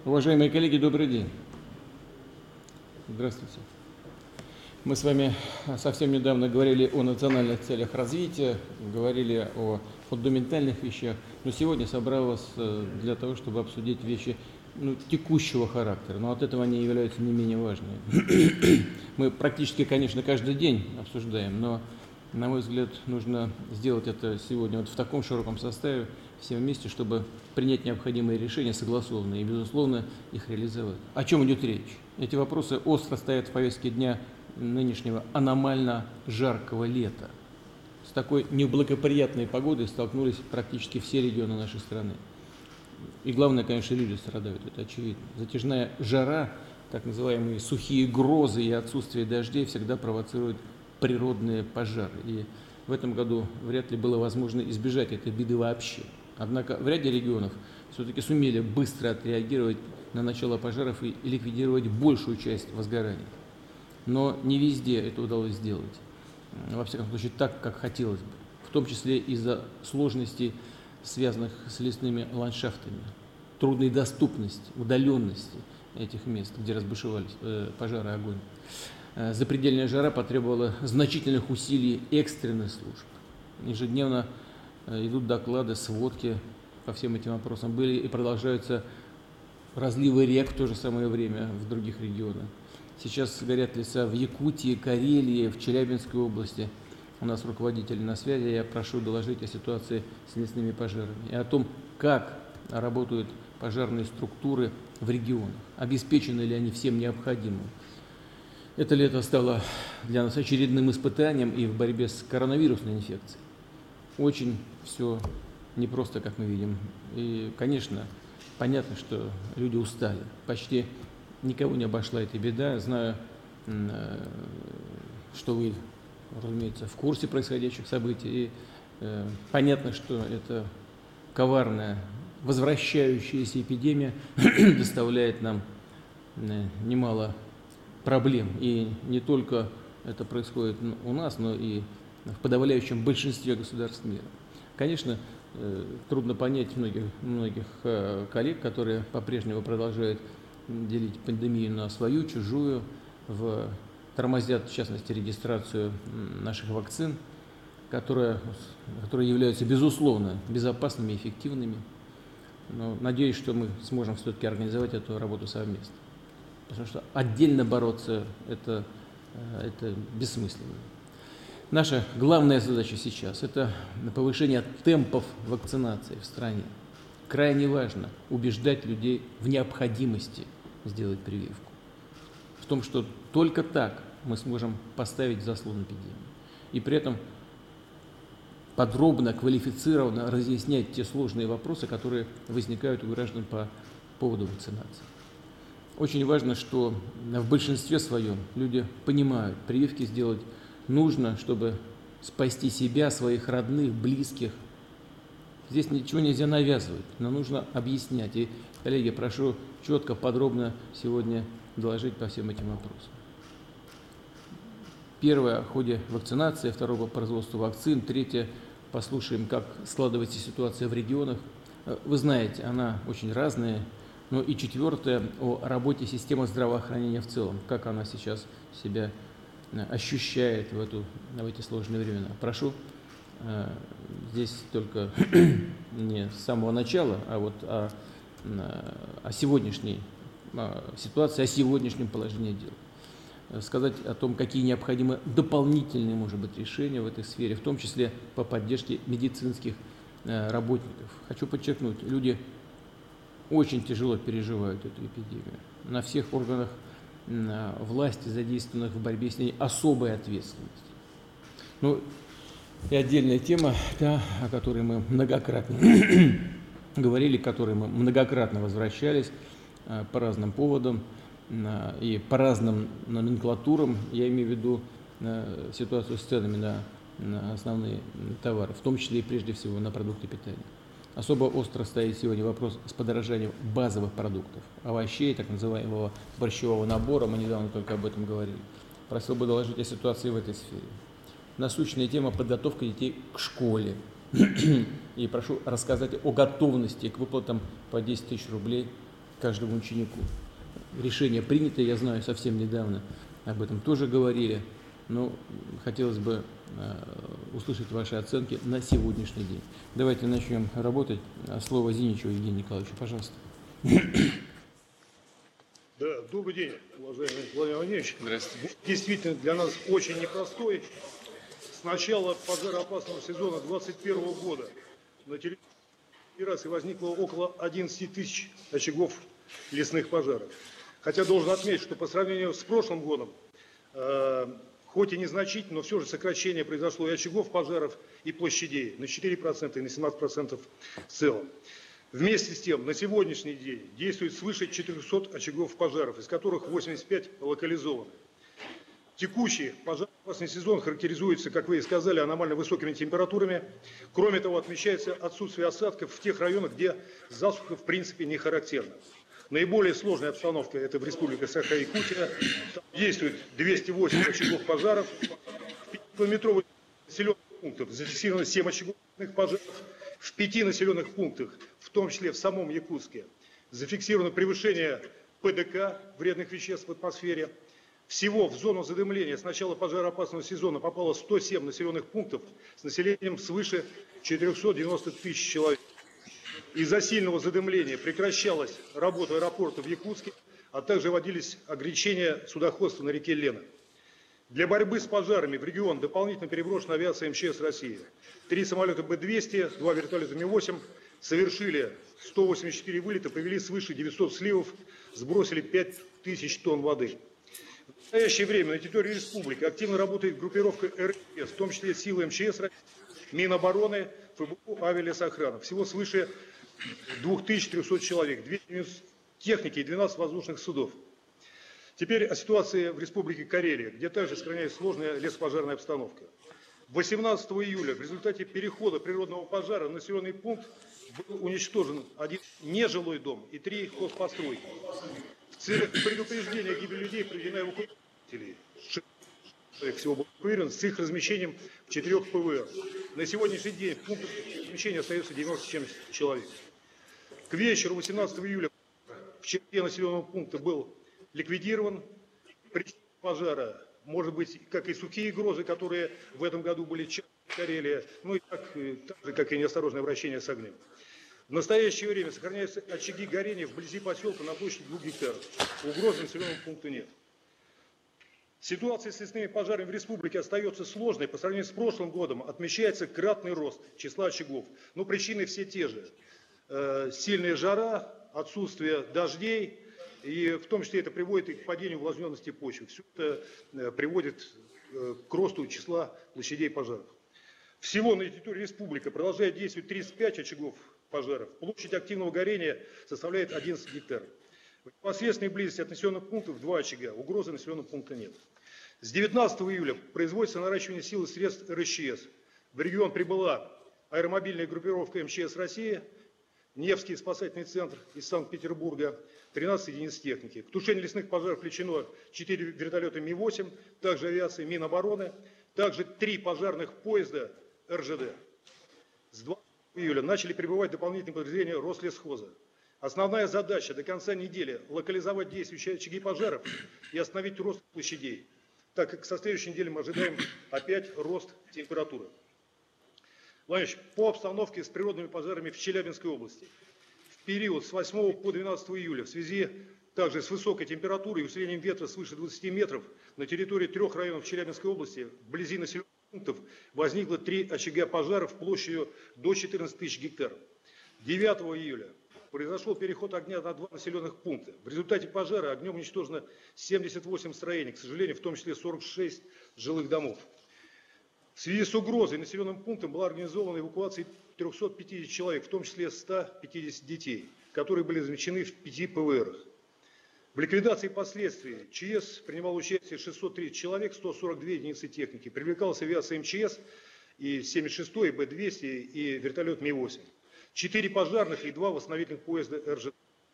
Уважаемые коллеги, добрый день. Здравствуйте. Мы с вами совсем недавно говорили о национальных целях развития, говорили о фундаментальных вещах, но сегодня собрал вас для того, чтобы обсудить вещи текущего характера, но от этого они являются не менее важными. Мы практически, конечно, каждый день обсуждаем, но, на мой взгляд, нужно сделать это сегодня вот в таком широком составе, все вместе, чтобы принять необходимые решения согласованные и, безусловно, их реализовать. О чем идет речь? Эти вопросы остро стоят в повестке дня нынешнего аномально жаркого лета. С такой неблагоприятной погодой столкнулись практически все регионы нашей страны. И главное, конечно, люди страдают, это очевидно. Затяжная жара, так называемые сухие грозы и отсутствие дождей всегда провоцируют природные пожары. И в этом году вряд ли было возможно избежать этой беды вообще. Однако в ряде регионов все-таки сумели быстро отреагировать на начало пожаров и ликвидировать большую часть возгораний. Но не везде это удалось сделать. Во всяком случае, так, как хотелось бы. В том числе из-за сложностей, связанных с лесными ландшафтами, трудной доступности, удаленности этих мест, где разбушевались пожары и огонь. Запредельная жара потребовала значительных усилий экстренных служб. Ежедневно идут доклады, сводки по всем этим вопросам. Были и продолжаются разливы рек в то же самое время в других регионах. Сейчас горят леса в Якутии, Карелии, в Челябинской области. У нас руководитель на связи. Я прошу доложить о ситуации с лесными пожарами и о том, как работают пожарные структуры в регионах, обеспечены ли они всем необходимым. Это лето стало для нас очередным испытанием и в борьбе с коронавирусной инфекцией. Очень все непросто, как мы видим. И, конечно, понятно, что люди устали. Почти никого не обошла эта беда. Знаю, что вы, разумеется, в курсе происходящих событий. И понятно, что это коварная, возвращающаяся эпидемия доставляет нам немало проблем. И не только это происходит у нас, но и в подавляющем большинстве государств мира. Конечно, трудно понять многих коллег, которые по-прежнему продолжают делить пандемию на свою, чужую, тормозят, в частности, регистрацию наших вакцин, которые являются, безусловно, безопасными и эффективными. Но надеюсь, что мы сможем все-таки организовать эту работу совместно. Потому что отдельно бороться это бессмысленно. Наша главная задача сейчас – это повышение темпов вакцинации в стране. Крайне важно убеждать людей в необходимости сделать прививку. В том, что только так мы сможем поставить заслон эпидемии. И при этом подробно, квалифицированно разъяснять те сложные вопросы, которые возникают у граждан по поводу вакцинации. Очень важно, что в большинстве своем люди понимают, прививки сделать нужно, чтобы спасти себя, своих родных, близких. Здесь ничего нельзя навязывать, но нужно объяснять. И, коллеги, прошу четко, подробно сегодня доложить по всем этим вопросам. Первое – о ходе вакцинации, второе – по производству вакцин, третье – послушаем, как складывается ситуация в регионах. Вы знаете, она очень разная. Ну и четвертое – о работе системы здравоохранения в целом, как она сейчас себя ощущает в эти сложные времена. Прошу здесь только не с самого начала, а вот о сегодняшней ситуации, о сегодняшнем положении дел. Сказать о том, какие необходимы дополнительные, может быть, решения в этой сфере, в том числе по поддержке медицинских работников. Хочу подчеркнуть, люди очень тяжело переживают эту эпидемию. На всех органах власти, задействованных в борьбе с ней, особая ответственность. Ну, и отдельная тема, о которой мы многократно говорили, к которой мы многократно возвращались по разным поводам и по разным номенклатурам, я имею в виду ситуацию с ценами на основные товары, в том числе и прежде всего на продукты питания. Особо остро стоит сегодня вопрос с подорожанием базовых продуктов, овощей, так называемого борщевого набора, мы недавно только об этом говорили. Просил бы доложить о ситуации в этой сфере. Насущная тема – подготовка детей к школе. И прошу рассказать о готовности к выплатам по 10 тысяч рублей каждому ученику. Решение принято, я знаю, совсем недавно об этом тоже говорили, но хотелось бы услышать ваши оценки на сегодняшний день. Давайте начнем работать. Слово Зиничеву Евгению Николаевичу, пожалуйста. Да, добрый день, уважаемый Владимир Владимирович. Здравствуйте. Действительно, для нас очень непростой. С начала пожароопасного сезона 2021 года на территории Федерации возникло около 11 тысяч очагов лесных пожаров. Хотя должен отметить, что по сравнению с прошлым годом, хоть и незначительно, но все же сокращение произошло и очагов пожаров, и площадей на 4% и на 17% в целом. Вместе с тем, на сегодняшний день действует свыше 400 очагов пожаров, из которых 85 локализованы. Текущий пожароопасный сезон характеризуется, как вы и сказали, аномально высокими температурами. Кроме того, отмечается отсутствие осадков в тех районах, где засуха в принципе не характерна. Наиболее сложная обстановка – это в республике Саха-Якутия. Там действует 208 очагов пожаров. В 5-километровых населенных пунктах зафиксировано 7 очагов пожаров. В 5 населенных пунктах, в том числе в самом Якутске, зафиксировано превышение ПДК, вредных веществ в атмосфере. Всего в зону задымления с начала пожароопасного сезона попало 107 населенных пунктов с населением свыше 490 тысяч человек. Из-за сильного задымления прекращалась работа аэропорта в Якутске, а также вводились ограничения судоходства на реке Лена. Для борьбы с пожарами в регион дополнительно переброшена авиация МЧС России. 3 самолета Б-200, 2 вертолета Ми-8 совершили 184 вылета, провели свыше 900 сливов, сбросили 5000 тонн воды. В настоящее время на территории республики активно работает группировка РС, в том числе силы МЧС России, Минобороны, ФБУ, авиалесохрана. Всего свыше 2300 человек, 2 единицы техники и 12 воздушных судов. Теперь о ситуации в республике Карелия, где также сохраняется сложная лесопожарная обстановка. 18 июля в результате перехода природного пожара в населенный пункт был уничтожен 1 нежилой дом и 3 хозпостройки. В целях предупреждения гибели людей проведена эвакуация. Всего было эвакуировано с их размещением в 4 ПВР. На сегодняшний день в пунктах размещения остается 90 человек. К вечеру 18 июля в черте населенного пункта был ликвидирован. Причина пожара может быть как и сухие грозы, которые в этом году были часто в Карелии, ну и так же, как и неосторожное обращение с огнем. В настоящее время сохраняются очаги горения вблизи поселка на площади 2 гектаров. Угрозы населенному пункту нет. Ситуация с лесными пожарами в республике остается сложной. По сравнению с прошлым годом отмечается кратный рост числа очагов. Но причины все те же. Сильная жара, отсутствие дождей, и в том числе это приводит и к падению увлажненности почвы. Все это приводит к росту числа площадей пожаров. Всего на территории республики продолжает действовать 35 очагов пожаров. Площадь активного горения составляет 11 гектаров. В непосредственной близости от населенных пунктов 2 очага. Угрозы населенного пункта нет. С 19 июля производится наращивание сил и средств РСЧС. В регион прибыла аэромобильная группировка МЧС России, Невский спасательный центр из Санкт-Петербурга, 13 единиц техники. К тушению лесных пожаров включено 4 вертолета Ми-8, также авиация Минобороны, также 3 пожарных поезда РЖД. С 20 июля начали прибывать дополнительные подразделения Рослесхоза. Основная задача до конца недели – локализовать действующие очаги пожаров и остановить рост площадей, так как со следующей недели мы ожидаем опять рост температуры. Владимир, по обстановке с природными пожарами в Челябинской области. В период с 8 по 12 июля в связи также с высокой температурой и усилением ветра свыше 20 метров на территории 3 районов Челябинской области вблизи населенных пунктов возникло 3 очага пожаров площадью до 14 тысяч гектаров. 9 июля произошел переход огня на 2 населенных пункта. В результате пожара огнем уничтожено 78 строений, к сожалению, в том числе 46 жилых домов. В связи с угрозой населенным пунктом была организована эвакуация 350 человек, в том числе 150 детей, которые были замещены в 5 ПВРах. В ликвидации последствий ЧС принимало участие 630 человек, 142 единицы техники. Привлекалась авиация МЧС, и 76-й, и Б-200, и вертолет Ми-8. 4 пожарных и 2 восстановительных поезда РЖД.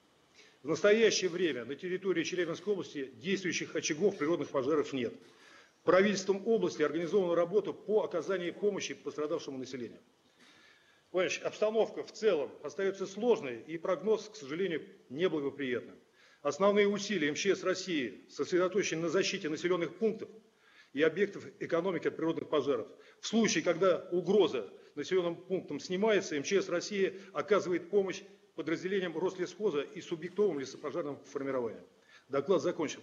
В настоящее время на территории Челябинской области действующих очагов природных пожаров нет. Правительством области организована работа по оказанию помощи пострадавшему населению. Понимаешь, обстановка в целом остается сложной, и прогноз, к сожалению, неблагоприятным. Основные усилия МЧС России сосредоточены на защите населенных пунктов и объектов экономики от природных пожаров. В случае, когда угроза населенным пунктам снимается, МЧС России оказывает помощь подразделениям Рослесхоза и субъектовым лесопожарным формированиям. Доклад закончен.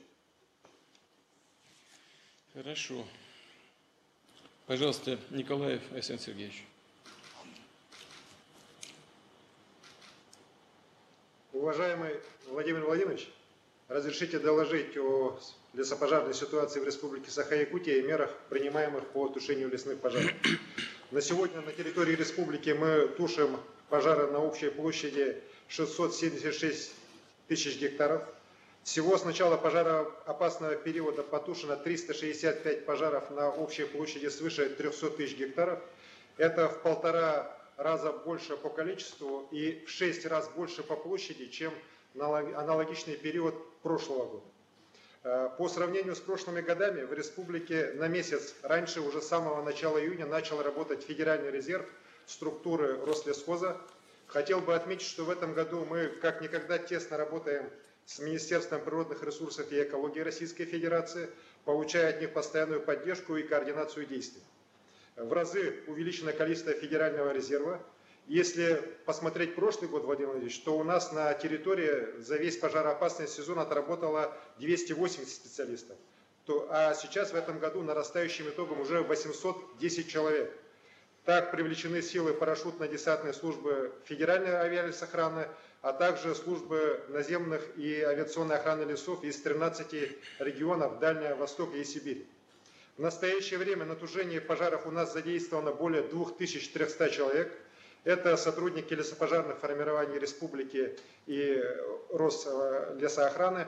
Хорошо. Пожалуйста, Николаев Александр Сергеевич. Уважаемый Владимир Владимирович, разрешите доложить о лесопожарной ситуации в Республике Саха-Якутия и мерах, принимаемых по тушению лесных пожаров. На сегодня на территории республики мы тушим пожары на общей площади 676 тысяч гектаров. Всего с начала пожароопасного периода потушено 365 пожаров на общей площади свыше 300 тысяч гектаров. Это в 1,5 раза больше по количеству и в 6 раз больше по площади, чем аналогичный период прошлого года. По сравнению с прошлыми годами в республике на месяц раньше, уже с самого начала июня, начал работать Федеральный резерв структуры Рослесхоза. Хотел бы отметить, что в этом году мы как никогда тесно работаем с Министерством природных ресурсов и экологии Российской Федерации, получая от них постоянную поддержку и координацию действий. В разы увеличено количество Федерального резерва. Если посмотреть прошлый год, Владимир Владимирович, то у нас на территории за весь пожароопасный сезон отработало 280 специалистов. А сейчас в этом году нарастающим итогом уже 810 человек. Так привлечены силы парашютно-десантной службы Федеральной авиалесохраны, а также службы наземных и авиационной охраны лесов из 13 регионов Дальнего Востока и Сибири. В настоящее время на тушении пожаров у нас задействовано более 2300 человек. Это сотрудники лесопожарных формирований республики и Рослесоохраны,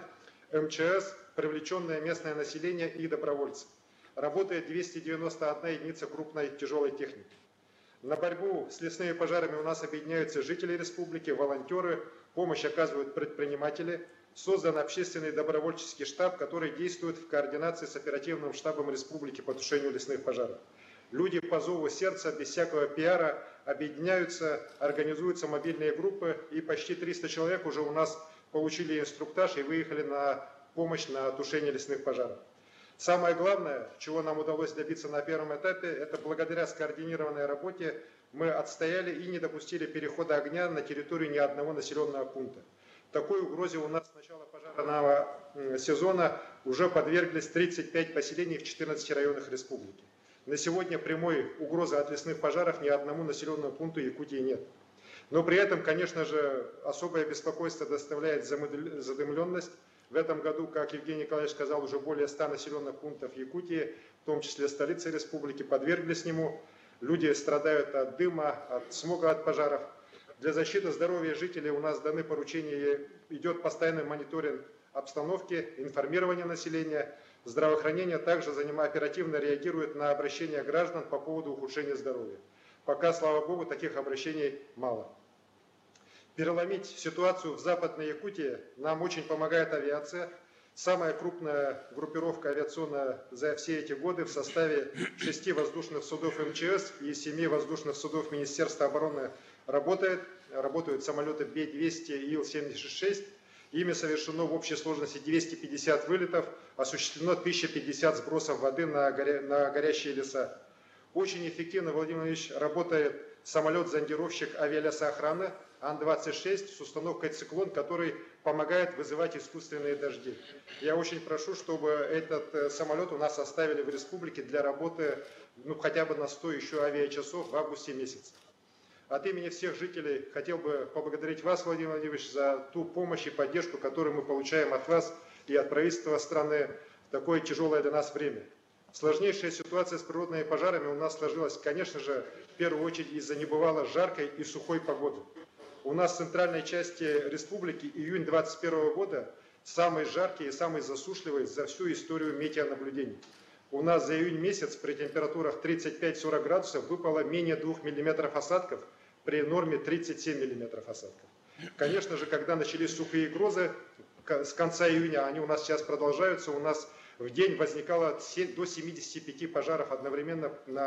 МЧС, привлеченное местное население и добровольцы. Работает 291 единица крупной тяжелой техники. На борьбу с лесными пожарами у нас объединяются жители республики, волонтеры, помощь оказывают предприниматели. Создан общественный добровольческий штаб, который действует в координации с оперативным штабом республики по тушению лесных пожаров. Люди по зову сердца, без всякого пиара, объединяются, организуются мобильные группы, и почти 300 человек уже у нас получили инструктаж и выехали на помощь на тушение лесных пожаров. Самое главное, чего нам удалось добиться на первом этапе, это благодаря скоординированной работе мы отстояли и не допустили перехода огня на территорию ни одного населенного пункта. Такой угрозе у нас с начала пожарного сезона уже подверглись 35 поселений в 14 районах республики. На сегодня прямой угрозы от лесных пожаров ни одному населенному пункту Якутии нет. Но при этом, конечно же, особое беспокойство доставляет задымленность. В этом году, как Евгений Николаевич сказал, уже более 100 населенных пунктов Якутии, в том числе столицы республики, подверглись нему. Люди страдают от дыма, от смога от пожаров. Для защиты здоровья жителей у нас даны поручения, идет постоянный мониторинг обстановки, информирование населения. Здравоохранение также оперативно реагирует на обращения граждан по поводу ухудшения здоровья. Пока, слава богу, таких обращений мало. Переломить ситуацию в Западной Якутии нам очень помогает авиация. Самая крупная группировка авиационная за все эти годы в составе 6 воздушных судов МЧС и 7 воздушных судов Министерства обороны работают самолеты Б-200 и Ил-76. Ими совершено в общей сложности 250 вылетов, осуществлено 1050 сбросов воды на горящие леса. Очень эффективно, Владимир Владимирович, работает самолет-зондировщик авиалесоохраны Ан-26 с установкой «Циклон», который помогает вызывать искусственные дожди. Я очень прошу, чтобы этот самолет у нас оставили в республике для работы хотя бы на 100 еще авиачасов в августе месяце. От имени всех жителей хотел бы поблагодарить вас, Владимир Владимирович, за ту помощь и поддержку, которую мы получаем от вас и от правительства страны в такое тяжелое для нас время. Сложнейшая ситуация с природными пожарами у нас сложилась, конечно же, в первую очередь из-за небывало жаркой и сухой погоды. У нас в центральной части республики июнь 2021 года самый жаркий и самый засушливый за всю историю метеонаблюдений. У нас за июнь месяц при температурах 35-40 градусов выпало менее 2 мм осадков при норме 37 мм осадков. Конечно же, когда начались сухие грозы, с конца июня, они у нас сейчас продолжаются, у нас в день возникало до 75 пожаров одновременно на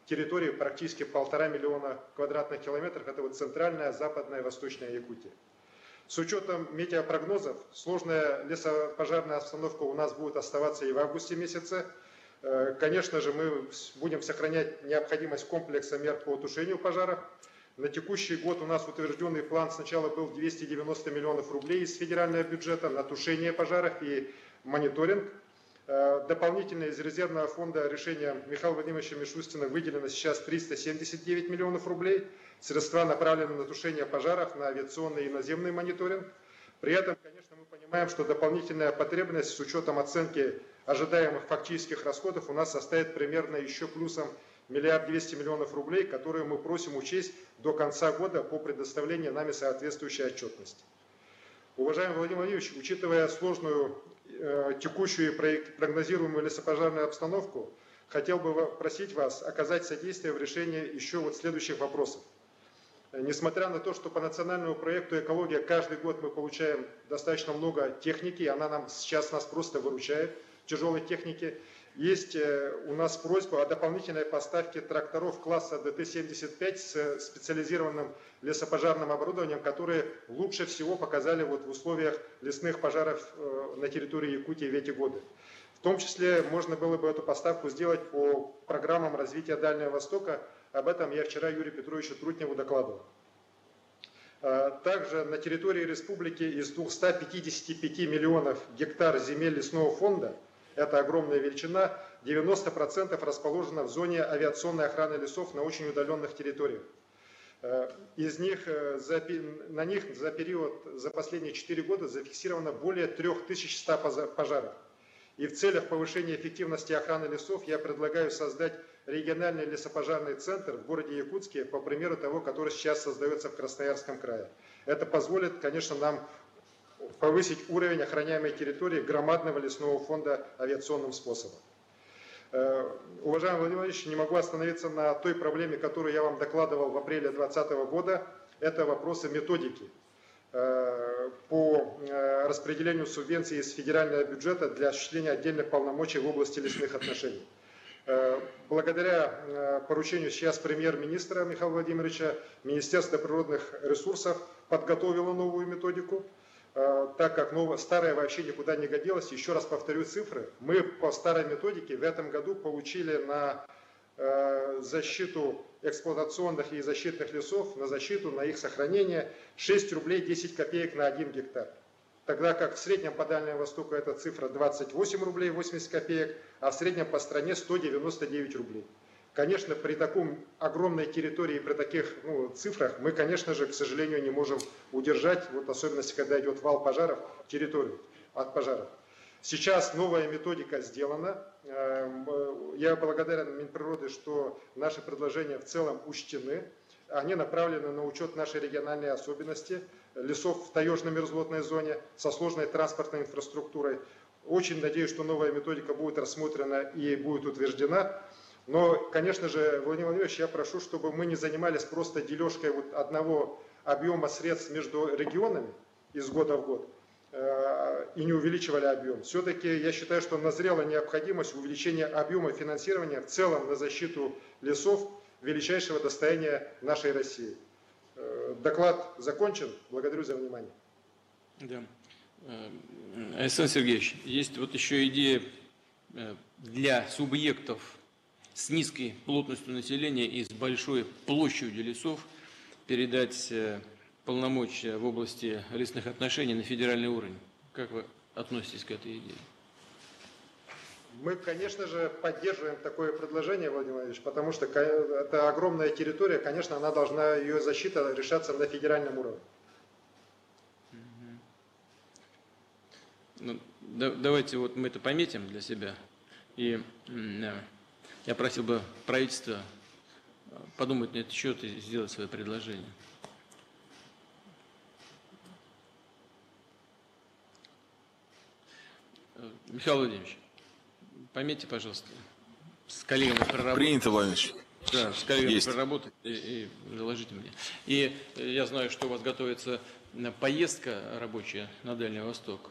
территории практически 1,5 миллиона квадратных километров. Это вот центральная, западная, восточная Якутия. С учетом метеопрогнозов, сложная лесопожарная обстановка у нас будет оставаться и в августе месяце. Конечно же, мы будем сохранять необходимость комплекса мер по тушению пожаров. На текущий год у нас утвержденный план сначала был 290 миллионов рублей из федерального бюджета на тушение пожаров и мониторинг. Дополнительно из резервного фонда решения Михаила Владимировича Мишустина выделено сейчас 379 миллионов рублей. Средства направлены на тушение пожаров, на авиационный и наземный мониторинг. При этом, конечно, мы понимаем, что дополнительная потребность с учетом оценки ожидаемых фактических расходов у нас составит примерно еще плюсом 1 200 000 000 рублей, которые мы просим учесть до конца года по предоставлению нами соответствующей отчетности. Уважаемый Владимир Владимирович, учитывая сложную текущую и прогнозируемую лесопожарную обстановку, хотел бы попросить вас оказать содействие в решении еще вот следующих вопросов. Несмотря на то, что по национальному проекту «Экология» каждый год мы получаем достаточно много техники, она сейчас нас просто выручает, тяжелой техники, есть у нас просьба о дополнительной поставке тракторов класса ДТ-75 с специализированным лесопожарным оборудованием, которые лучше всего показали вот в условиях лесных пожаров на территории Якутии в эти годы. В том числе можно было бы эту поставку сделать по программам развития Дальнего Востока. Об этом я вчера Юрию Петровичу Трутневу докладывал. Также на территории республики из 255 миллионов гектар земель лесного фонда, это огромная величина, 90% расположено в зоне авиационной охраны лесов на очень удаленных территориях. Из них, на них за последние 4 года зафиксировано более 3100 пожаров. И в целях повышения эффективности охраны лесов я предлагаю создать региональный лесопожарный центр в городе Якутске, по примеру того, который сейчас создается в Красноярском крае. Это позволит, конечно, нам повысить уровень охраняемой территории громадного лесного фонда авиационным способом. Уважаемый Владимир Владимирович, не могу остановиться на той проблеме, которую я вам докладывал в апреле 2020 года. Это вопросы методики по распределению субвенций из федерального бюджета для осуществления отдельных полномочий в области лесных отношений. Благодаря поручению сейчас премьер-министра Михаила Владимировича, Министерство природных ресурсов подготовило новую методику, так как старая вообще никуда не годилась. Еще раз повторю цифры. Мы по старой методике в этом году получили на защиту эксплуатационных и защитных лесов, на защиту, на их сохранение 6 рублей 10 копеек на 1 гектар. Тогда как в среднем по Дальнему Востоку эта цифра 28 рублей 80 копеек, а в среднем по стране 199 рублей. Конечно, при таком огромной территории, при таких цифрах, мы, конечно же, к сожалению, не можем удержать, вот особенности, когда идет вал пожаров, территорию от пожаров. Сейчас новая методика сделана. Я благодарен Минприроды, что наши предложения в целом учтены. Они направлены на учет нашей региональной особенности лесов в таежно-мерзлотной зоне со сложной транспортной инфраструктурой. Очень надеюсь, что новая методика будет рассмотрена и будет утверждена. Но, конечно же, Владимир Владимирович, я прошу, чтобы мы не занимались просто дележкой вот одного объема средств между регионами из года в год и не увеличивали объем. Все-таки я считаю, что назрела необходимость увеличения объема финансирования в целом на защиту лесов, величайшего достояния нашей России. Доклад закончен. Благодарю за внимание. Да. Александр Сергеевич, есть вот еще идея для субъектов с низкой плотностью населения и с большой площадью лесов передать полномочия в области лесных отношений на федеральный уровень. Как вы относитесь к этой идее? Мы, конечно же, поддерживаем такое предложение, Владимир Владимирович, потому что это огромная территория, конечно, она должна, ее защита решаться на федеральном уровне. Ну, давайте вот мы это пометим для себя. И я просил бы правительство подумать на этот счет и сделать свое предложение. Михаил Владимирович, пометьте, пожалуйста, с коллегами проработать. Принято, Владимирович. Да, с коллегами проработать и заложите мне. И я знаю, что у вас готовится поездка рабочая на Дальний Восток.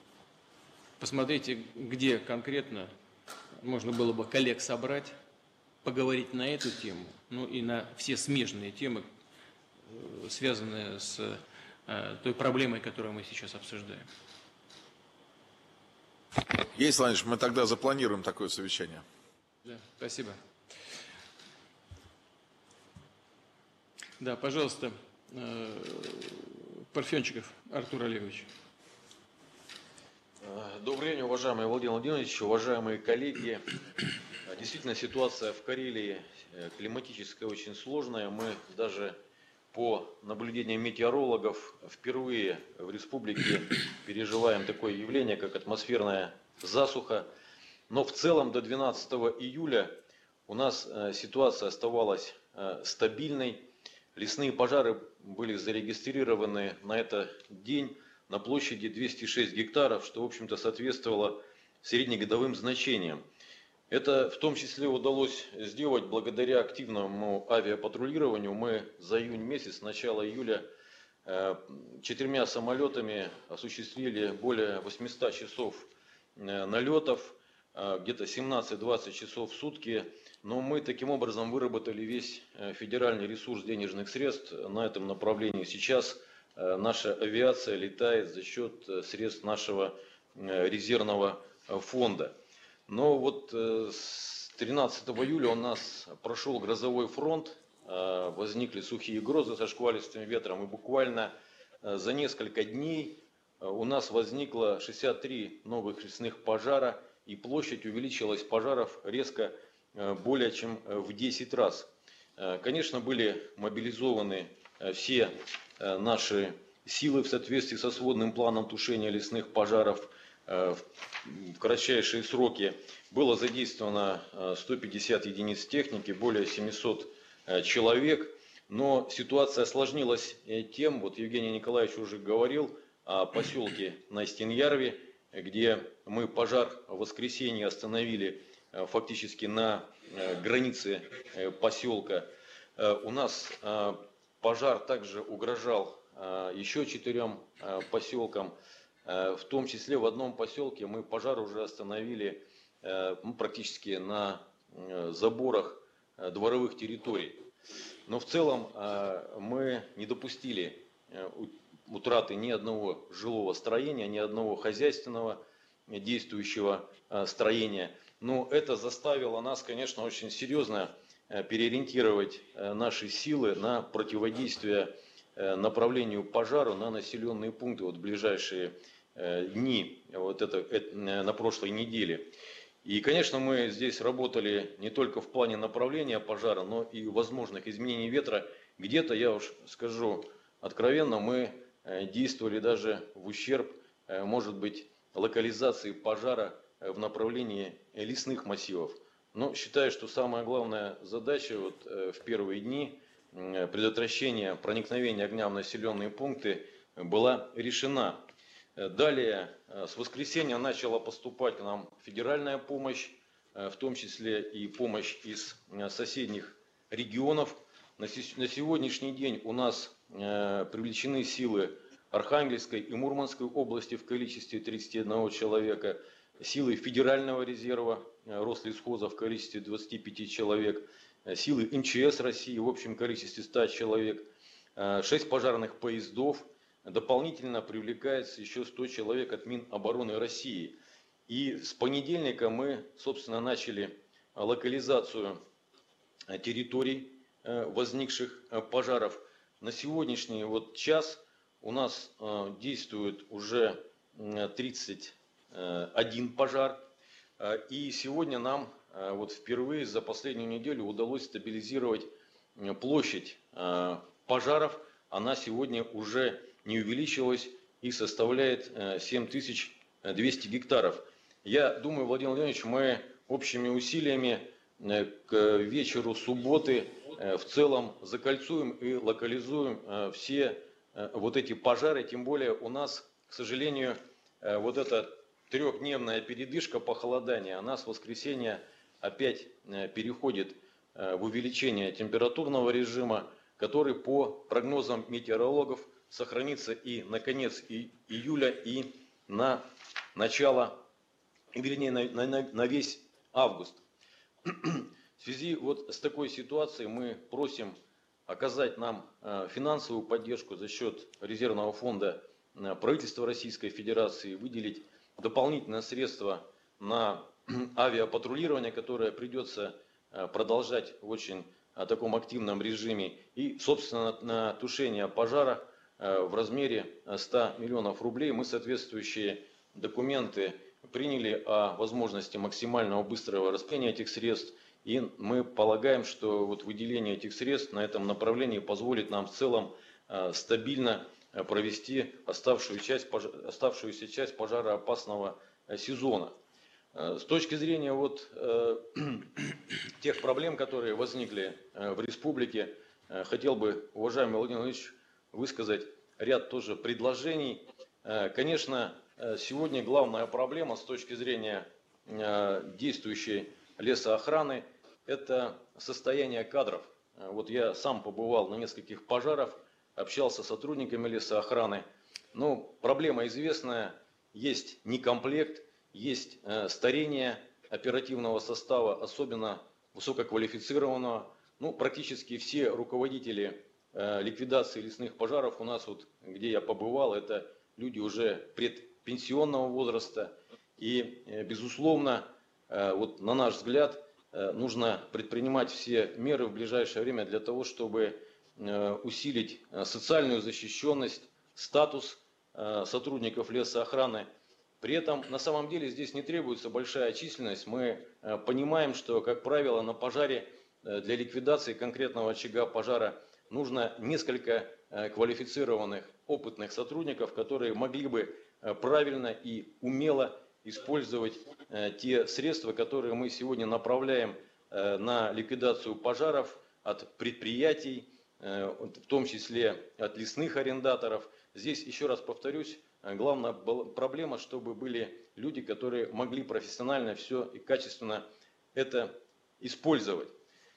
Посмотрите, где конкретно можно было бы коллег собрать поговорить на эту тему, ну и на все смежные темы, связанные с той проблемой, которую мы сейчас обсуждаем. Есть, Владимир Владимирович, мы тогда запланируем такое совещание. Да, спасибо. Да, пожалуйста, Парфенчиков Артур Олегович. Добрый день, уважаемый Владимир Владимирович, уважаемые коллеги. Действительно, ситуация в Карелии климатическая очень сложная. Мы даже по наблюдениям метеорологов впервые в республике переживаем такое явление, как атмосферная засуха. Но в целом до 12 июля у нас ситуация оставалась стабильной. Лесные пожары были зарегистрированы на этот день на площади 206 гектаров, что, в общем-то, соответствовало среднегодовым значениям. Это в том числе удалось сделать благодаря активному авиапатрулированию. Мы за июнь месяц, с начала июля, 4 самолетами осуществили более 800 часов налетов, где-то 17-20 часов в сутки. Но мы таким образом выработали весь федеральный ресурс денежных средств на этом направлении. Сейчас наша авиация летает за счет средств нашего резервного фонда. Но вот с 13 июля у нас прошел грозовой фронт, возникли сухие грозы со шквалистым ветром, и буквально за несколько дней у нас возникло 63 новых лесных пожара, и площадь увеличилась пожаров резко более чем в 10 раз. Конечно, были мобилизованы все наши силы в соответствии со сводным планом тушения лесных пожаров. В кратчайшие сроки было задействовано 150 единиц техники, более 700 человек. Но ситуация осложнилась тем, вот Евгений Николаевич уже говорил о поселке Настин-Ярви, где мы пожар в воскресенье остановили фактически на границе поселка. У нас пожар также угрожал еще 4 поселкам. В том числе в одном поселке мы пожар уже остановили практически на заборах дворовых территорий. Но в целом мы не допустили утраты ни одного жилого строения, ни одного хозяйственного действующего строения. Но это заставило нас, конечно, очень серьезно переориентировать наши силы на противодействие направлению пожару на населенные пункты в ближайшие дни, на прошлой неделе. И, конечно, мы здесь работали не только в плане направления пожара, но и возможных изменений ветра. Где-то, я уж скажу откровенно, мы действовали даже в ущерб, может быть, локализации пожара в направлении лесных массивов. Но считаю, что самая главная задача в первые дни предотвращения проникновения огня в населенные пункты была решена. Далее, с воскресенья начала поступать к нам федеральная помощь, в том числе и помощь из соседних регионов. На сегодняшний день у нас привлечены силы Архангельской и Мурманской области в количестве 31 человека, силы Федерального резерва Рослесхоза в количестве 25 человек, силы МЧС России в общем количестве 100 человек, 6 пожарных поездов. Дополнительно привлекается еще 100 человек от Минобороны России. И с понедельника мы, собственно, начали локализацию территорий возникших пожаров. На сегодняшний час у нас действует уже 31 пожар. И сегодня нам впервые за последнюю неделю удалось стабилизировать площадь пожаров. Она сегодня уже не увеличилась и составляет 7200 гектаров. Я думаю, Владимир Владимирович, мы общими усилиями к вечеру субботы в целом закольцуем и локализуем все эти пожары. Тем более у нас, к сожалению, эта трехдневная передышка похолодания, она с воскресенья опять переходит в увеличение температурного режима, который по прогнозам метеорологов сохранится и на конец июля, и на начало, вернее, на весь август. В связи вот с такой ситуацией мы просим оказать нам финансовую поддержку за счет резервного фонда правительства Российской Федерации, выделить дополнительные средства на авиапатрулирование, которое придется продолжать в очень таком активном режиме, и, собственно, на тушение пожара в размере 100 миллионов рублей. Мы соответствующие документы приняли о возможности максимального быстрого распределения этих средств, и мы полагаем, что вот выделение этих средств на этом направлении позволит нам в целом стабильно провести оставшуюся часть пожароопасного сезона. С точки зрения вот тех проблем, которые возникли в республике, хотел бы, уважаемый Владимир Владимирович, высказать ряд тоже предложений. Конечно, сегодня главная проблема с точки зрения действующей лесоохраны – это состояние кадров. Вот я сам побывал на нескольких пожарах, общался с сотрудниками лесоохраны. Но проблема известная, есть некомплект, есть старение оперативного состава, особенно высококвалифицированного. Ну, практически все руководители ликвидации лесных пожаров у нас, вот, где я побывал, это люди уже предпенсионного возраста. И, безусловно, вот, на наш взгляд, нужно предпринимать все меры в ближайшее время для того, чтобы усилить социальную защищенность, статус сотрудников лесоохраны. При этом, на самом деле, здесь не требуется большая численность. Мы понимаем, что, как правило, на пожаре для ликвидации конкретного очага пожара нужно несколько квалифицированных, опытных сотрудников, которые могли бы правильно и умело использовать те средства, которые мы сегодня направляем на ликвидацию пожаров от предприятий, в том числе от лесных арендаторов. Здесь, еще раз повторюсь, главная проблема, чтобы были люди, которые могли профессионально все и качественно это использовать.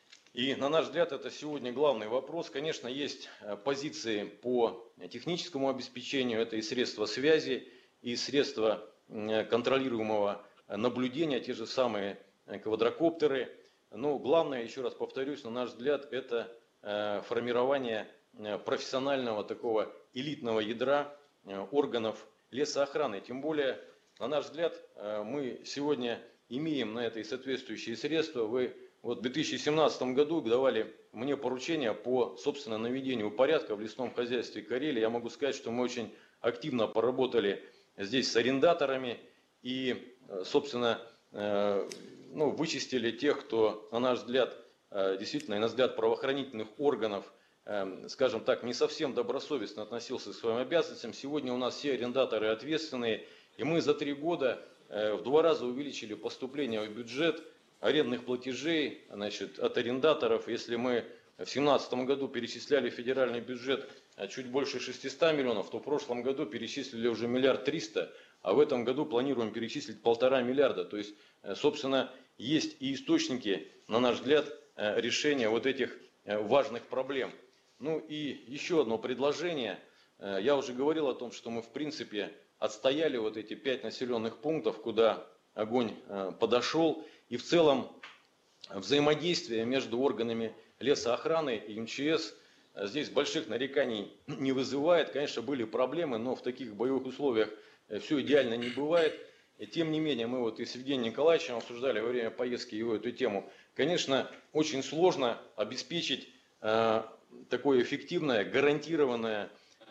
И, на наш взгляд, это сегодня главный вопрос. Конечно, есть позиции по техническому обеспечению, это и средства связи, и средства контролируемого наблюдения, те же самые квадрокоптеры. Но главное, еще раз повторюсь, на наш взгляд, это формирование профессионального такого элитного ядра органов лесоохраны. Тем более, на наш взгляд, мы сегодня имеем на это и соответствующие средства. Вы вот в 2017 году давали мне поручение по, собственно, наведению порядка в лесном хозяйстве Карелии. Я могу сказать, что мы очень активно поработали здесь с арендаторами и, собственно, вычистили тех, кто, на наш взгляд, действительно, и на взгляд правоохранительных органов, скажем так, не совсем добросовестно относился к своим обязанностям. Сегодня у нас все арендаторы ответственные, и мы за 3 года в 2 раза увеличили поступление в бюджет арендных платежей, значит, от арендаторов. Если мы в 2017 году перечисляли в федеральный бюджет чуть больше 600 миллионов, то в прошлом году перечислили уже 1 300 000 000, а в этом году планируем перечислить 1,5 миллиарда. То есть, собственно, есть и источники, на наш взгляд, решения вот этих важных проблем. Ну и еще одно предложение. Я уже говорил о том, что мы в принципе отстояли вот эти 5 населенных пунктов, куда огонь подошел. И в целом взаимодействие между органами лесоохраны и МЧС здесь больших нареканий не вызывает. Конечно, были проблемы, но в таких боевых условиях все идеально не бывает. И тем не менее, мы вот и с Евгением Николаевичем обсуждали во время поездки его эту тему. Конечно, очень сложно обеспечить такое эффективное, гарантированное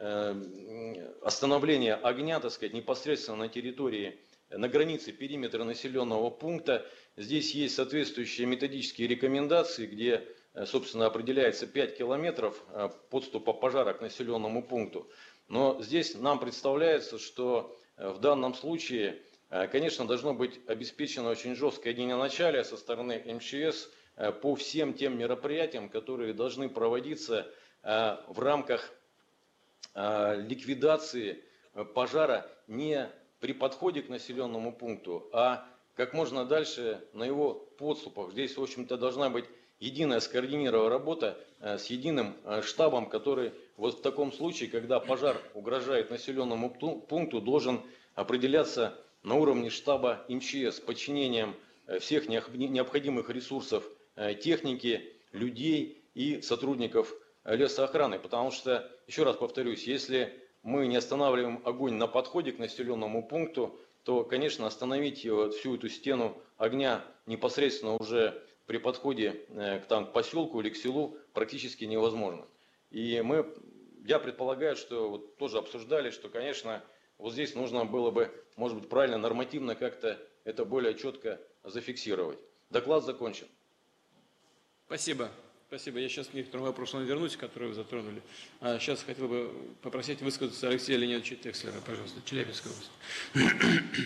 остановление огня, так сказать, непосредственно на территории, на границе периметра населенного пункта. Здесь есть соответствующие методические рекомендации, где, собственно, определяется 5 километров подступа пожара к населенному пункту. Но здесь нам представляется, что в данном случае, конечно, должно быть обеспечено очень жесткое единоначалие со стороны МЧС по всем тем мероприятиям, которые должны проводиться в рамках ликвидации пожара не при подходе к населенному пункту, а как можно дальше на его подступах. Здесь, в общем-то, должна быть единая скоординированная работа с единым штабом, который вот в таком случае, когда пожар угрожает населенному пункту, должен определяться на уровне штаба МЧС с подчинением всех необходимых ресурсов техники, людей и сотрудников лесоохраны. Потому что, еще раз повторюсь, если мы не останавливаем огонь на подходе к населенному пункту, то, конечно, остановить всю эту стену огня непосредственно уже при подходе к поселку или к селу практически невозможно. И я предполагаю, что вот тоже обсуждали, что, конечно, вот здесь нужно было бы, может быть, правильно, нормативно как-то это более четко зафиксировать. Доклад закончен. Спасибо. Спасибо. Я сейчас к некоторым вопросам вернусь, которые вы затронули. А сейчас хотел бы попросить высказаться Алексея Леонидовича Текслера, пожалуйста, Челябинская область.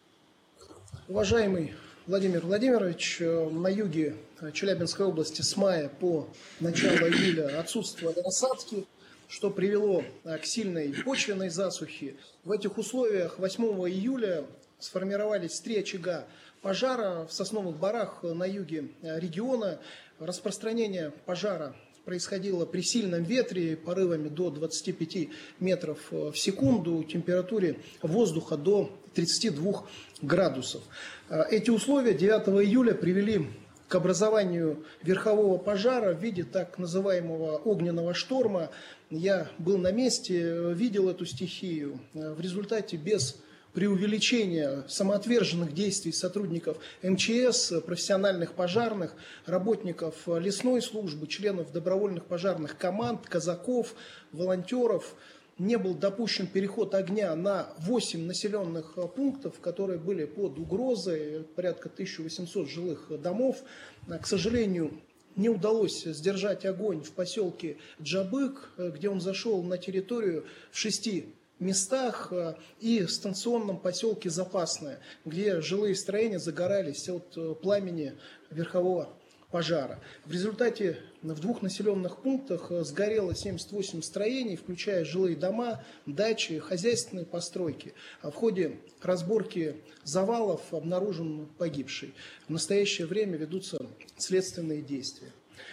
Уважаемый Владимир Владимирович, на юге Челябинской области с мая по начало июля отсутствовали осадки, что привело к сильной почвенной засухе. В этих условиях 8 июля сформировались 3 очага пожара в сосновых барах на юге региона. Распространение пожара происходило при сильном ветре, порывами до 25 метров в секунду, температуре воздуха до 32 градусов. Эти условия 9 июля привели к образованию верхового пожара в виде так называемого огненного шторма. Я был на месте, видел эту стихию. В результате без преувеличения самоотверженных действий сотрудников МЧС, профессиональных пожарных, работников лесной службы, членов добровольных пожарных команд, казаков, волонтеров, не был допущен переход огня на 8 населенных пунктов, которые были под угрозой, порядка 1800 жилых домов. К сожалению, не удалось сдержать огонь в поселке Джабык, где он зашел на территорию в 6 местах, и в станционном поселке Запасное, где жилые строения загорались от пламени верхового пожара. В результате в 2 населенных пунктах сгорело 78 строений, включая жилые дома, дачи, хозяйственные постройки. В ходе разборки завалов обнаружен погибший. В настоящее время ведутся следственные действия.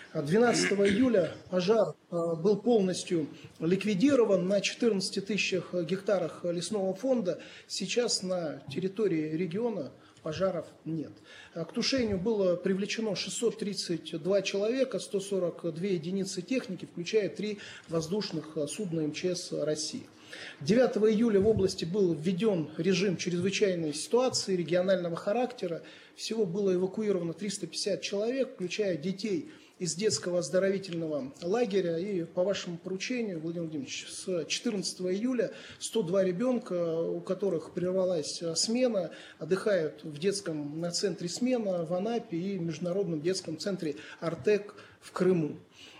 12 июля пожар был полностью ликвидирован на 14 тысячах гектарах лесного фонда. Сейчас на территории региона пожаров нет. К тушению было привлечено 632 человека, 142 единицы техники, включая 3 воздушных судна МЧС России. 9 июля в области был введен режим чрезвычайной ситуации регионального характера. Всего было эвакуировано 350 человек, включая детей из детского оздоровительного лагеря. И по вашему поручению, Владимир Владимирович, с 14 июля 102 ребенка, у которых прервалась смена, отдыхают в детском центре «Смена» в Анапе и Международном детском центре «Артек» в Крыму.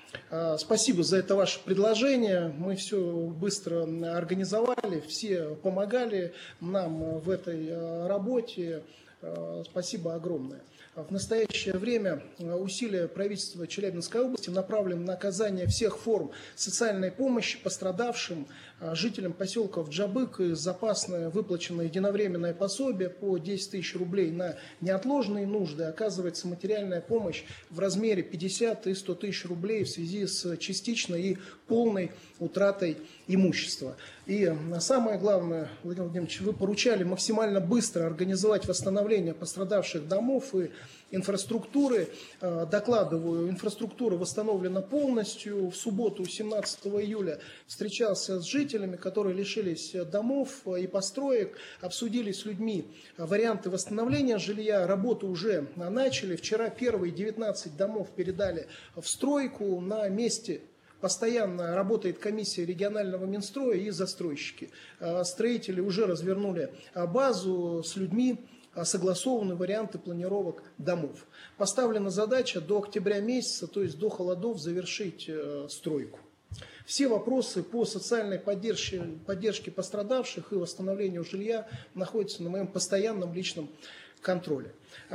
Спасибо за это ваше предложение. Мы все быстро организовали, все помогали нам в этой работе. Спасибо огромное. В настоящее время усилия правительства Челябинской области направлены на оказание всех форм социальной помощи пострадавшим жителям поселков Джабык и Запасное. Выплачено единовременное пособие по 10 тысяч рублей на неотложные нужды. Оказывается материальная помощь в размере 50 и 100 тысяч рублей в связи с частичной и полной утратой имущества. И самое главное, Владимир Владимирович, вы поручали максимально быстро организовать восстановление пострадавших домов и инфраструктуры. Докладываю, инфраструктура восстановлена полностью. В субботу, 17 июля, встречался с жителями, которые лишились домов и построек. Обсудили с людьми варианты восстановления жилья. Работу уже начали. Вчера первые 19 домов передали в стройку. На месте постоянно работает комиссия регионального Минстроя и застройщики. Строители уже развернули базу, с людьми согласованы варианты планировок домов. Поставлена задача до октября месяца, то есть до холодов, завершить стройку. Все вопросы по социальной поддержке пострадавших и восстановлению жилья находятся на моем постоянном личном контроле.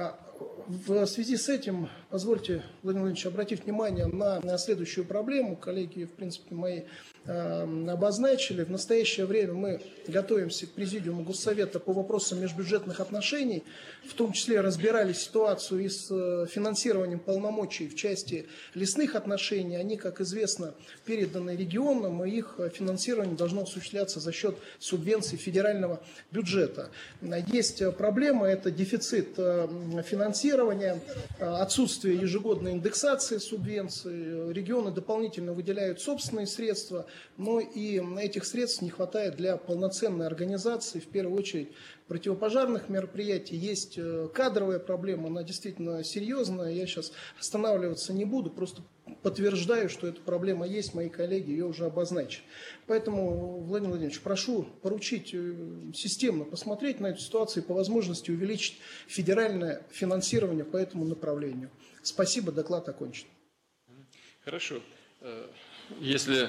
В связи с этим, позвольте, Владимир Владимирович, обратить внимание на следующую проблему. Коллеги, в принципе, мои обозначили. В настоящее время мы готовимся к Президиуму Госсовета по вопросам межбюджетных отношений. В том числе разбирали ситуацию и с финансированием полномочий в части лесных отношений. Они, как известно, переданы регионам, и их финансирование должно осуществляться за счет субвенций федерального бюджета. Есть проблема, это дефицит финансирования, отсутствие ежегодной индексации субвенций, регионы дополнительно выделяют собственные средства, но и этих средств не хватает для полноценной организации, в первую очередь, противопожарных мероприятий. Есть кадровая проблема, она действительно серьезная, я сейчас останавливаться не буду, просто подтверждаю, что эта проблема есть, мои коллеги ее уже обозначили. Поэтому, Владимир Владимирович, прошу поручить системно посмотреть на эту ситуацию и по возможности увеличить федеральное финансирование по этому направлению. Спасибо, доклад окончен. Хорошо. Если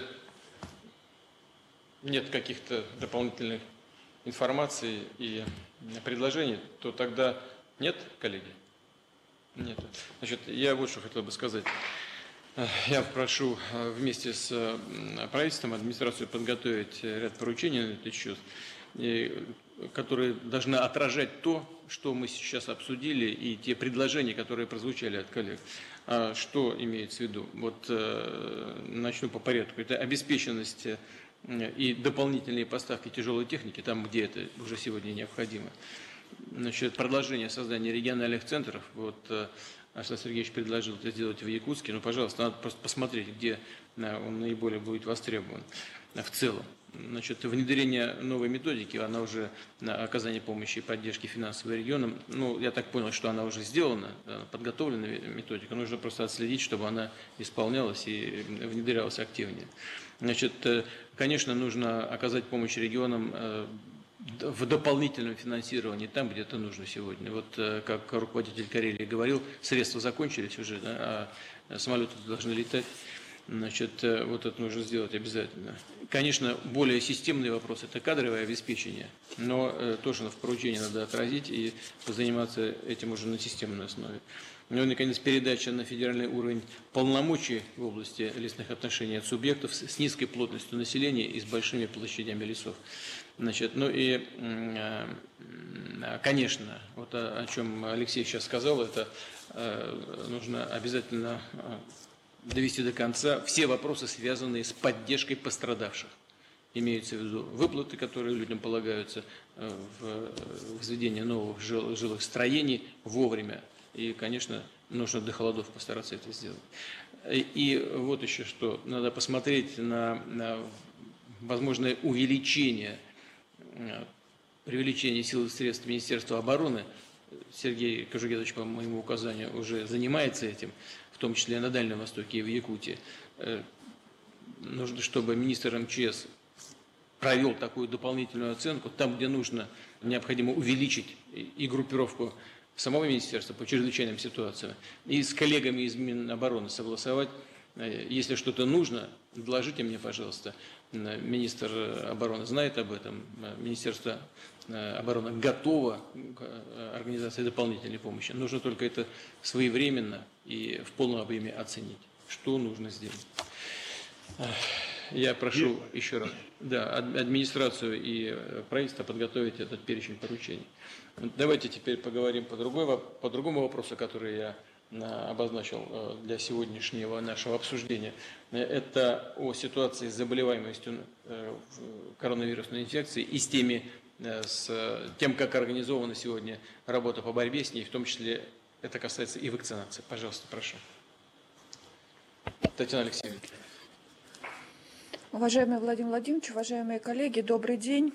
нет каких-то дополнительных информаций и предложений, то тогда нет, коллеги? Нет. Значит, я вот что хотел бы сказать. Я прошу вместе с правительством, администрацию подготовить ряд поручений на этот счет, которые должны отражать то, что мы сейчас обсудили, и те предложения, которые прозвучали от коллег. Что имеется в виду? Вот начну по порядку. Это обеспеченность и дополнительные поставки тяжелой техники, там, где это уже сегодня необходимо. Значит, продолжение создания региональных центров. Вот Александр Сергеевич предложил это сделать в Якутске. Ну, пожалуйста, надо просто посмотреть, где он наиболее будет востребован в целом. Значит, внедрение новой методики, она уже на оказание помощи и поддержки финансовым регионам. Ну, я так понял, что она уже сделана, подготовлена методика. Нужно просто отследить, чтобы она исполнялась и внедрялась активнее. Значит, конечно, нужно оказать помощь регионам в дополнительном финансировании там, где это нужно сегодня. Вот как руководитель Карелии говорил, средства закончились уже, да, а самолеты должны летать. Значит, вот это нужно сделать обязательно. Конечно, более системный вопрос – это кадровое обеспечение, но тоже в поручении надо отразить и заниматься этим уже на системной основе. Ну и, наконец, передача на федеральный уровень полномочий в области лесных отношений от субъектов с низкой плотностью населения и с большими площадями лесов. Значит, ну и, конечно, вот о чем Алексей сейчас сказал, это нужно обязательно довести до конца все вопросы, связанные с поддержкой пострадавших. Имеются в виду выплаты, которые людям полагаются, в возведение новых жилых строений вовремя. И, конечно, нужно до холодов постараться это сделать. И вот еще что. Надо посмотреть на возможное увеличение, привлечение сил и средств Министерства обороны. Сергей Кожугетович, по моему указанию, уже занимается этим, в том числе на Дальнем Востоке и в Якутии. Нужно, чтобы министр МЧС провел такую дополнительную оценку. Там, где нужно, необходимо увеличить и группировку самого министерства по чрезвычайным ситуациям, и с коллегами из Минобороны согласовать. Если что-то нужно, доложите мне, пожалуйста. Министр обороны знает об этом. Министерство обороны готово к организации дополнительной помощи. Нужно только это своевременно и в полном объеме оценить, что нужно сделать. Я прошу еще раз администрацию и правительство подготовить этот перечень поручений. Давайте теперь поговорим по другому вопросу, который я обозначил для сегодняшнего нашего обсуждения. Это о ситуации с заболеваемостью коронавирусной инфекцией и с тем, как организована сегодня работа по борьбе с ней, в том числе это касается и вакцинации. Пожалуйста, прошу. Татьяна Алексеевна. Уважаемый Владимир Владимирович, уважаемые коллеги, добрый день.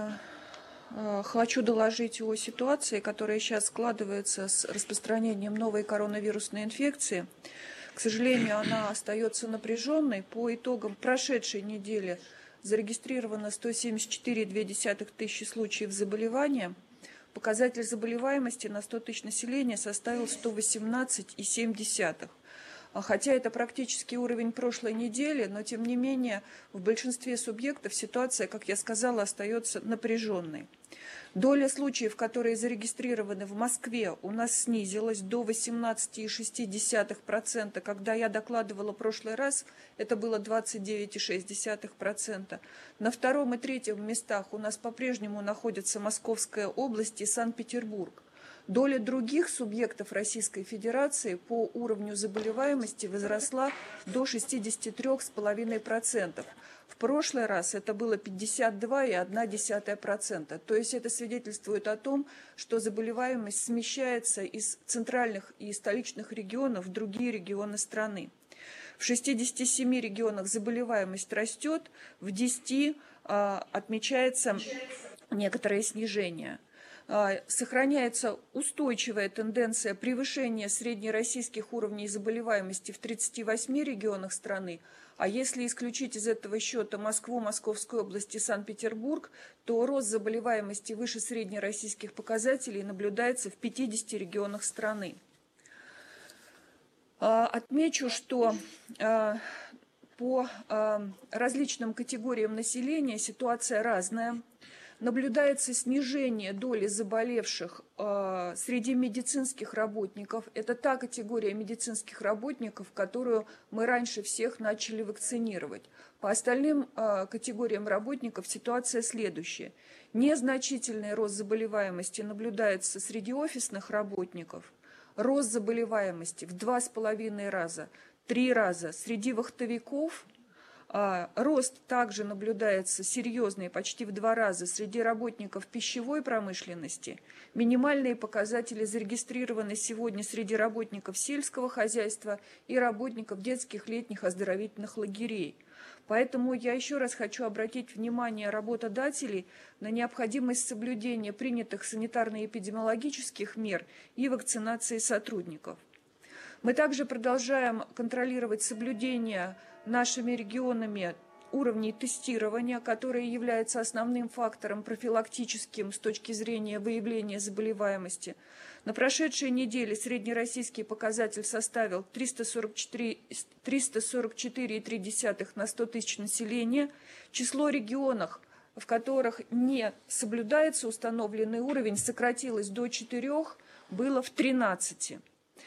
Хочу доложить о ситуации, которая сейчас складывается с распространением новой коронавирусной инфекции. К сожалению, она остается напряженной. По итогам прошедшей недели зарегистрировано 174,2 тысячи случаев заболевания. Показатель заболеваемости на 100 тысяч населения составил 118,7. Хотя это практически уровень прошлой недели, но тем не менее в большинстве субъектов ситуация, как я сказала, остается напряженной. Доля случаев, которые зарегистрированы в Москве, у нас снизилась до 18,6%. Когда я докладывала в прошлый раз, это было 29,6%. На втором и третьем местах у нас по-прежнему находятся Московская область и Санкт-Петербург. Доля других субъектов Российской Федерации по уровню заболеваемости возросла до 63,5%. В прошлый раз это было 52,1%. То есть это свидетельствует о том, что заболеваемость смещается из центральных и столичных регионов в другие регионы страны. В 67 регионах заболеваемость растет, в 10 отмечается некоторое снижение. Сохраняется устойчивая тенденция превышения среднероссийских уровней заболеваемости в 38 регионах страны, а если исключить из этого счета Москву, Московскую область и Санкт-Петербург, то рост заболеваемости выше среднероссийских показателей наблюдается в 50 регионах страны. Отмечу, что по различным категориям населения ситуация разная. Наблюдается снижение доли заболевших среди медицинских работников. Это та категория медицинских работников, которую мы раньше всех начали вакцинировать. По остальным категориям работников ситуация следующая. Незначительный рост заболеваемости наблюдается среди офисных работников. Рост заболеваемости в 2,5 раза, 3 раза среди вахтовиков. Рост также наблюдается серьезный, почти в 2 раза, среди работников пищевой промышленности. Минимальные показатели зарегистрированы сегодня среди работников сельского хозяйства и работников детских летних оздоровительных лагерей. Поэтому я еще раз хочу обратить внимание работодателей на необходимость соблюдения принятых санитарно-эпидемиологических мер и вакцинации сотрудников. Мы также продолжаем контролировать соблюдение нашими регионами уровней тестирования, которые являются основным фактором профилактическим с точки зрения выявления заболеваемости. На прошедшей неделе среднероссийский показатель составил 344,3 на 100 тысяч населения. Число регионов, в которых не соблюдается установленный уровень, сократилось до 4, было в 13.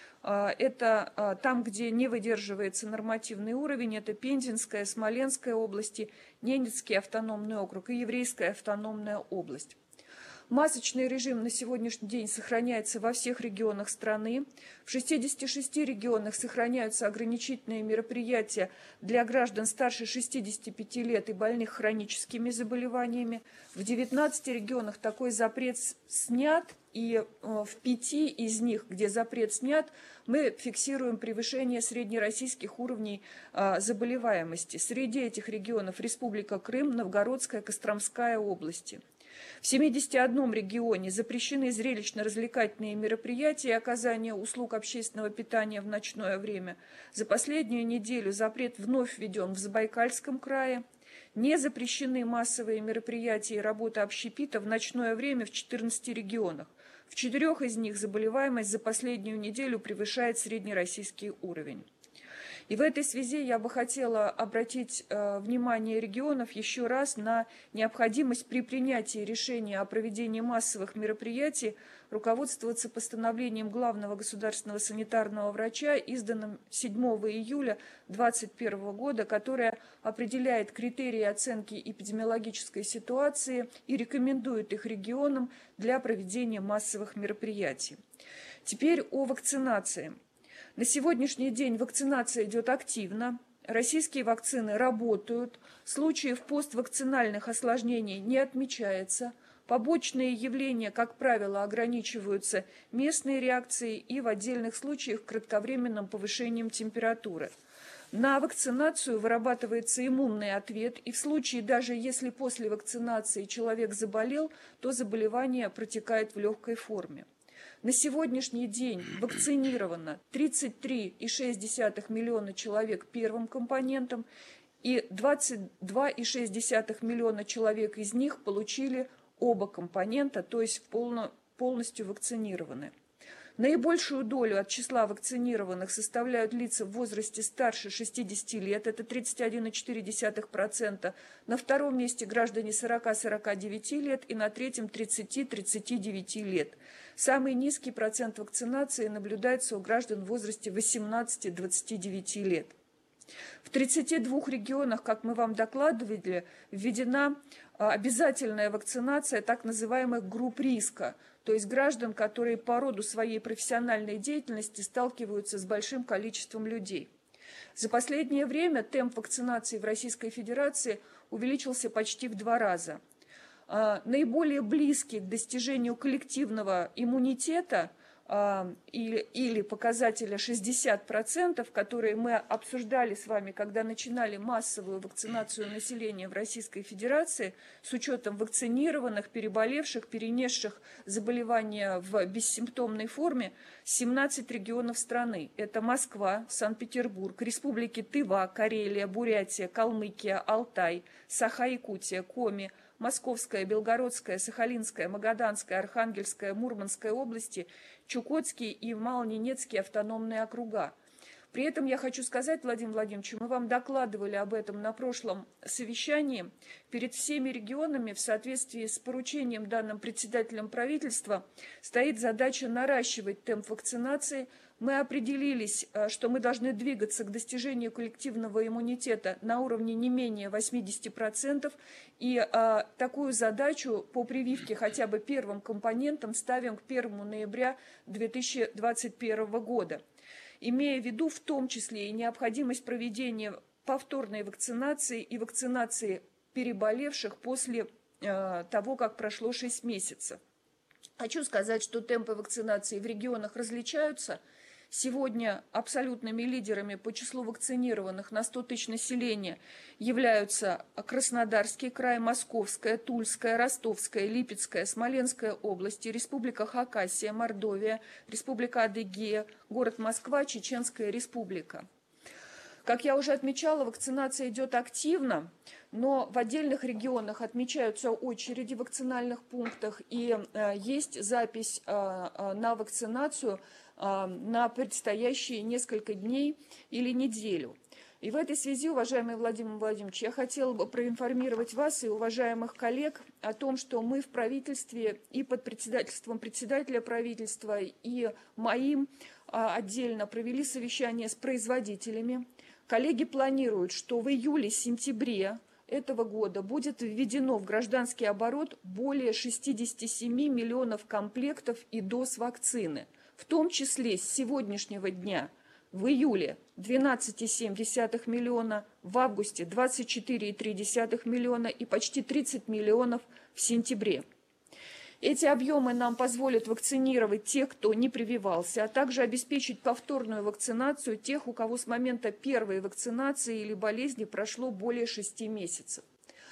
Это там, где не выдерживается нормативный уровень, это Пензенская, Смоленская области, Ненецкий автономный округ и Еврейская автономная область. Масочный режим на сегодняшний день сохраняется во всех регионах страны. В 66 регионах сохраняются ограничительные мероприятия для граждан старше 65 лет и больных хроническими заболеваниями. В 19 регионах такой запрет снят, и в 5 из них, где запрет снят, мы фиксируем превышение среднероссийских уровней заболеваемости. Среди этих регионов Республика Крым, Новгородская, Костромская области. В 71 регионе запрещены зрелищно-развлекательные мероприятия и оказание услуг общественного питания в ночное время. За последнюю неделю запрет вновь введен в Забайкальском крае. Не запрещены массовые мероприятия и работа общепита в ночное время в 14 регионах. В 4 из них заболеваемость за последнюю неделю превышает среднероссийский уровень. И в этой связи я бы хотела обратить внимание регионов еще раз на необходимость при принятии решения о проведении массовых мероприятий руководствоваться постановлением главного государственного санитарного врача, изданным 7 июля 2021 года, которое определяет критерии оценки эпидемиологической ситуации и рекомендует их регионам для проведения массовых мероприятий. Теперь о вакцинации. На сегодняшний день вакцинация идет активно, российские вакцины работают, случаев поствакцинальных осложнений не отмечается, побочные явления, как правило, ограничиваются местной реакцией и в отдельных случаях кратковременным повышением температуры. На вакцинацию вырабатывается иммунный ответ, и в случае, даже если после вакцинации человек заболел, то заболевание протекает в легкой форме. На сегодняшний день вакцинировано 33,6 миллиона человек первым компонентом, и 22,6 миллиона человек из них получили оба компонента, то есть полностью вакцинированы. Наибольшую долю от числа вакцинированных составляют лица в возрасте старше 60 лет, это 31,4%, на втором месте граждане 40-49 лет и на третьем 30-39 лет. Самый низкий процент вакцинации наблюдается у граждан в возрасте 18-29 лет. В 32 регионах, как мы вам докладывали, введена обязательная вакцинация так называемых групп риска, то есть граждан, которые по роду своей профессиональной деятельности сталкиваются с большим количеством людей. За последнее время темп вакцинации в Российской Федерации увеличился почти в 2 раза. Наиболее близкие к достижению коллективного иммунитета или показателя 60%, которые мы обсуждали с вами, когда начинали массовую вакцинацию населения в Российской Федерации, с учетом вакцинированных, переболевших, перенесших заболевания в бессимптомной форме, 17 регионов страны. Это Москва, Санкт-Петербург, республики Тыва, Карелия, Бурятия, Калмыкия, Алтай, Саха-Якутия, Коми, Московская, Белгородская, Сахалинская, Магаданская, Архангельская, Мурманская области, Чукотский и Малоненецкие автономные округа. При этом я хочу сказать, Владимир Владимирович, мы вам докладывали об этом на прошлом совещании. Перед всеми регионами в соответствии с поручением, данным председателем правительства, стоит задача наращивать темп вакцинации. Мы определились, что мы должны двигаться к достижению коллективного иммунитета на уровне не менее 80%. И такую задачу по прививке хотя бы первым компонентам ставим к 1 ноября 2021 года. Имея в виду в том числе и необходимость проведения повторной вакцинации и вакцинации переболевших после того, как прошло 6 месяцев. Хочу сказать, что темпы вакцинации в регионах различаются. Сегодня абсолютными лидерами по числу вакцинированных на 100 тысяч населения являются Краснодарский край, Московская, Тульская, Ростовская, Липецкая, Смоленская области, Республика Хакасия, Мордовия, Республика Адыгея, город Москва, Чеченская Республика. Как я уже отмечала, вакцинация идет активно, но в отдельных регионах отмечаются очереди в вакцинальных пунктах, и есть запись на вакцинацию на предстоящие несколько дней или неделю. И в этой связи, уважаемый Владимир Владимирович, я хотела бы проинформировать вас и уважаемых коллег о том, что мы в правительстве и под председательством председателя правительства и моим отдельно провели совещание с производителями. Коллеги планируют, что в июле-сентябре этого года будет введено в гражданский оборот более 67 миллионов комплектов и доз вакцины, в том числе с сегодняшнего дня в июле 12,7 миллиона, в августе 24,3 миллиона и почти 30 миллионов в сентябре. Эти объемы нам позволят вакцинировать тех, кто не прививался, а также обеспечить повторную вакцинацию тех, у кого с момента первой вакцинации или болезни прошло более 6 месяцев.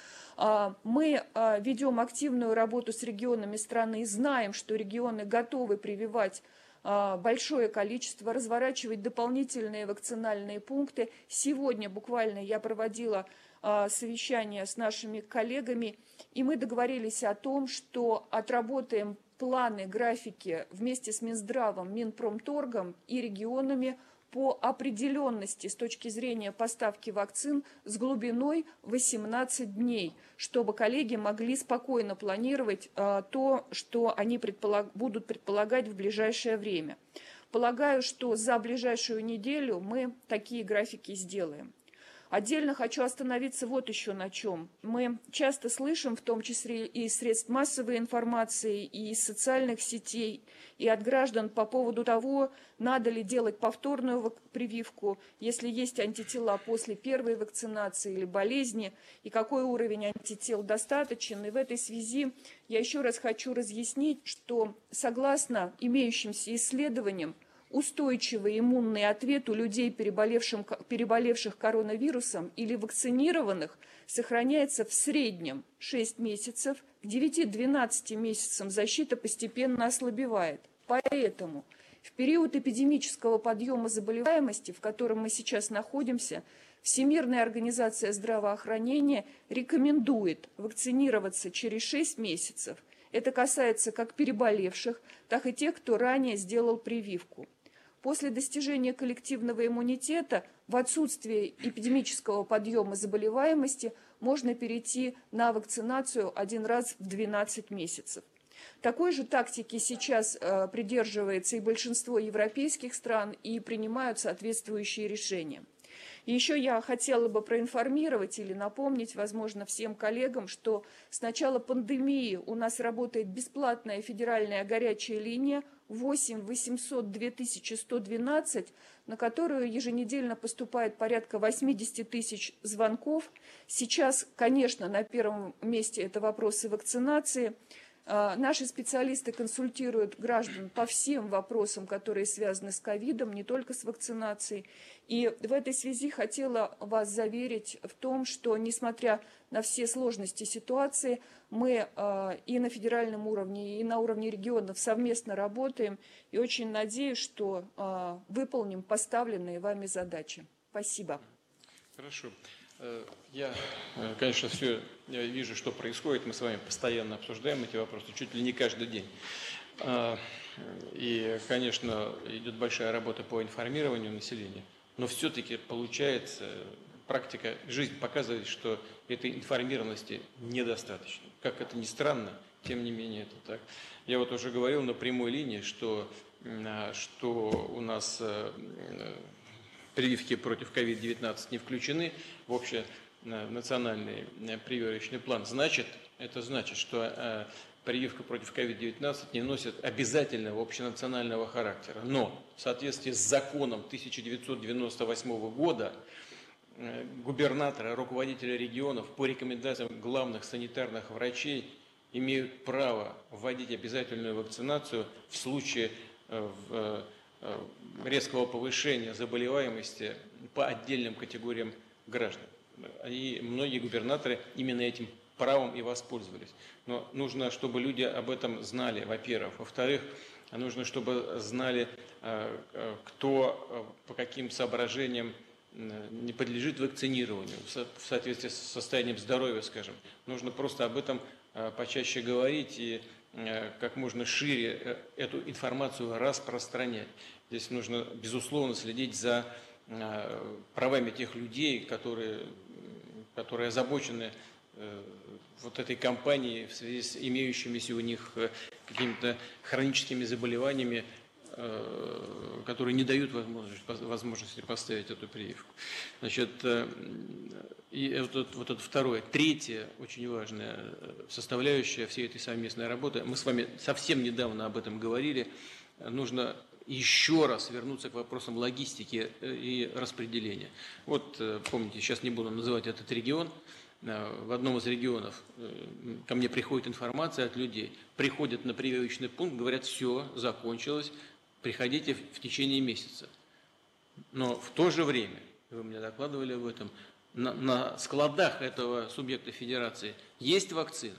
Мы ведем активную работу с регионами страны и знаем, что регионы готовы прививать большое количество, разворачивать дополнительные вакцинальные пункты. Сегодня буквально я проводила совещание с нашими коллегами, и мы договорились о том, что отработаем планы, графики вместе с Минздравом, Минпромторгом и регионами по определенности с точки зрения поставки вакцин с глубиной 18 дней, чтобы коллеги могли спокойно планировать то, что они будут предполагать в ближайшее время. Полагаю, что за ближайшую неделю мы такие графики сделаем. Отдельно хочу остановиться вот еще на чем. Мы часто слышим, в том числе и из средств массовой информации, и из социальных сетей, и от граждан по поводу того, надо ли делать повторную прививку, если есть антитела после первой вакцинации или болезни, и какой уровень антител достаточен. И в этой связи я еще раз хочу разъяснить, что согласно имеющимся исследованиям, устойчивый иммунный ответ у людей, переболевших коронавирусом или вакцинированных, сохраняется в среднем 6 месяцев, к 9-12 месяцам защита постепенно ослабевает. Поэтому в период эпидемического подъема заболеваемости, в котором мы сейчас находимся, Всемирная организация здравоохранения рекомендует вакцинироваться через 6 месяцев. Это касается как переболевших, так и тех, кто ранее сделал прививку. После достижения коллективного иммунитета в отсутствие эпидемического подъема заболеваемости можно перейти на вакцинацию один раз в 12 месяцев. Такой же тактики сейчас придерживается и большинство европейских стран, и принимают соответствующие решения. И еще я хотела бы проинформировать или напомнить, возможно, всем коллегам, что с начала пандемии у нас работает бесплатная федеральная горячая линия 8 800 2112, на которую еженедельно поступает порядка 80 тысяч звонков. Сейчас, конечно, на первом месте это вопросы вакцинации. Наши специалисты консультируют граждан по всем вопросам, которые связаны с ковидом, не только с вакцинацией. И в этой связи хотела вас заверить в том, что, несмотря на все сложности ситуации, мы и на федеральном уровне, и на уровне регионов совместно работаем. И очень надеюсь, что выполним поставленные вами задачи. Спасибо. Хорошо. Я, конечно, все вижу, что происходит. Мы с вами постоянно обсуждаем эти вопросы, чуть ли не каждый день. И, конечно, идет большая работа по информированию населения. Но все-таки получается, практика, жизнь показывает, что этой информированности недостаточно. Как это ни странно, тем не менее это так. Я вот уже говорил на прямой линии, что у нас прививки против COVID-19 не включены в общенациональный прививочный план. Это значит, что прививка против COVID-19 не носит обязательного общенационального характера. Но в соответствии с законом 1998 года губернаторы, руководители регионов по рекомендациям главных санитарных врачей имеют право вводить обязательную вакцинацию в случае резкого повышения заболеваемости по отдельным категориям граждан. И многие губернаторы именно этим правом и воспользовались. Но нужно, чтобы люди об этом знали, во-первых. Во-вторых, нужно, чтобы знали, кто по каким соображениям не подлежит вакцинированию в соответствии с состоянием здоровья, скажем. Нужно просто об этом почаще говорить и как можно шире эту информацию распространять. Здесь нужно, безусловно, следить за правами тех людей, которые озабочены вот этой кампанией в связи с имеющимися у них какими-то хроническими заболеваниями, которые не дают возможности поставить эту прививку. Значит, и вот это второе. Третье, очень важная составляющая всей этой совместной работы, мы с вами совсем недавно об этом говорили, нужно еще раз вернуться к вопросам логистики и распределения. Вот, помните, сейчас не буду называть этот регион, в одном из регионов ко мне приходит информация от людей, приходят на прививочный пункт, говорят, все, закончилось, приходите в течение месяца. Но в то же время, вы мне докладывали об этом, на складах этого субъекта федерации есть вакцина.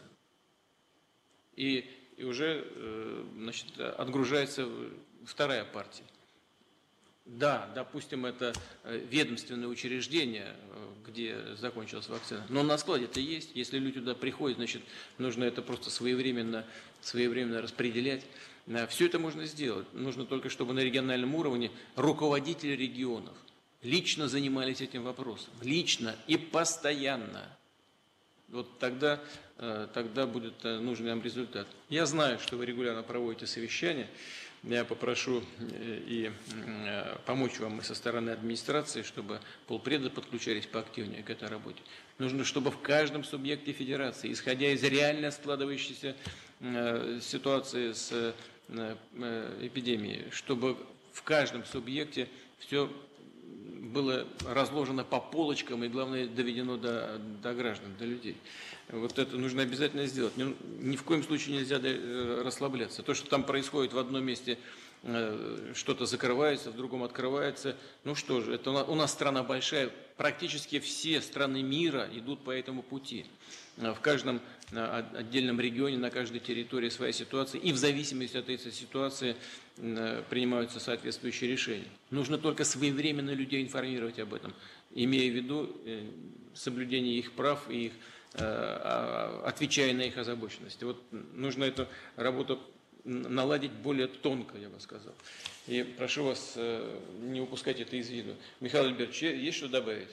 И уже значит, отгружается вторая партия. Да, допустим, это ведомственное учреждение, где закончилась вакцина, но на складе это есть. Если люди туда приходят, значит, нужно это просто своевременно распределять. Все это можно сделать. Нужно только, чтобы на региональном уровне руководители регионов лично занимались этим вопросом. Лично и постоянно. Вот тогда будет нужный нам результат. Я знаю, что вы регулярно проводите совещания. Я попрошу и помочь вам и со стороны администрации, чтобы полпреда подключались поактивнее к этой работе. Нужно, чтобы в каждом субъекте федерации, исходя из реально складывающейся ситуации с эпидемией, чтобы в каждом субъекте все было разложено по полочкам и, главное, доведено до граждан, до людей. Вот это нужно обязательно сделать. Ни в коем случае нельзя расслабляться. То, что там происходит в одном месте, что-то закрывается, в другом открывается. Ну что же, это у нас страна большая. Практически все страны мира идут по этому пути. В каждом отдельном регионе, на каждой территории своя ситуация. И в зависимости от этой ситуации принимаются соответствующие решения. Нужно только своевременно людей информировать об этом, имея в виду соблюдение их прав и их, отвечая на их озабоченности. Вот нужно эту работу наладить более тонко, я бы сказал. И прошу вас не упускать это из виду. Михаил Альбертович, есть что добавить?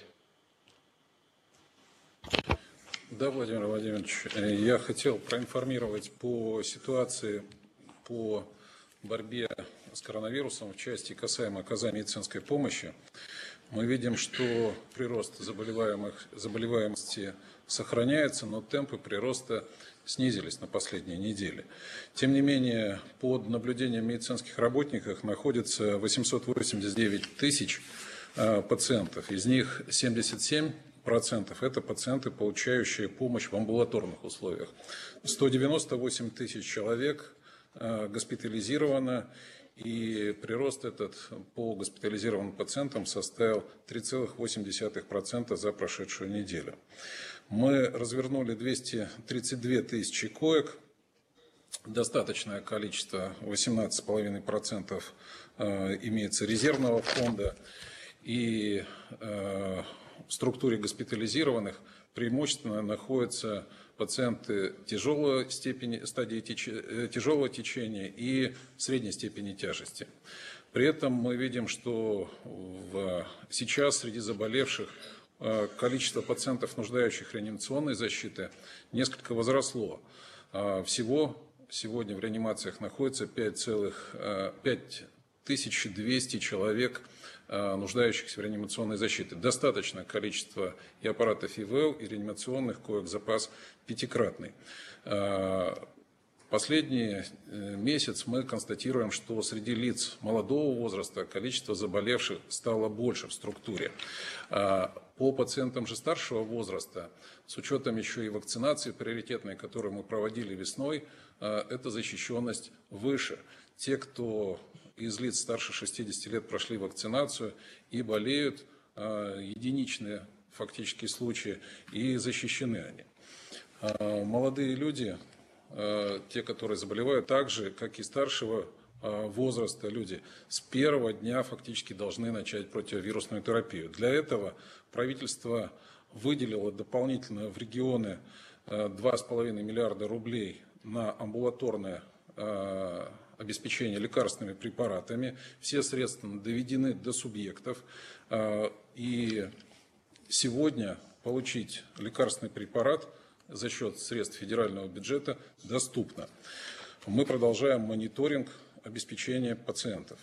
Да, Владимир Владимирович, я хотел проинформировать по ситуации по борьбе с коронавирусом в части касаемо оказания медицинской помощи. мы видим, что прирост заболеваемости сохраняется, но темпы прироста снизились на последние недели. Тем не менее, под наблюдением медицинских работников находится 889 тысяч пациентов. Из них 77% это пациенты, получающие помощь в амбулаторных условиях. 198 тысяч человек госпитализировано, и прирост этот по госпитализированным пациентам составил 3,8% за прошедшую неделю. Мы развернули 232 тысячи коек, достаточное количество, 18,5% имеется резервного фонда, и в структуре госпитализированных преимущественно находятся пациенты тяжелого течения и средней степени тяжести. При этом мы видим, что сейчас среди заболевших количество пациентов, нуждающих в реанимационной защите, несколько возросло. Всего сегодня в реанимациях находится 5200 человек, нуждающихся в реанимационной защите. Достаточное количество и аппаратов ИВЛ, и реанимационных коек запас пятикратный. Последний месяц мы констатируем, что среди лиц молодого возраста количество заболевших стало больше в структуре. По пациентам же старшего возраста, с учетом еще и вакцинации приоритетной, которую мы проводили весной, эта защищенность выше. Те, кто из лиц старше 60 лет прошли вакцинацию и болеют, единичные фактически случаи, и защищены они. Молодые люди, те, которые заболевают, так же, как и старшего возраста люди, с первого дня фактически должны начать противовирусную терапию. Для этого правительство выделило дополнительно в регионы 2,5 миллиарда рублей на амбулаторное обеспечение лекарственными препаратами. Все средства доведены до субъектов. И сегодня получить лекарственный препарат за счет средств федерального бюджета доступно. Мы продолжаем мониторинг обеспечения пациентов.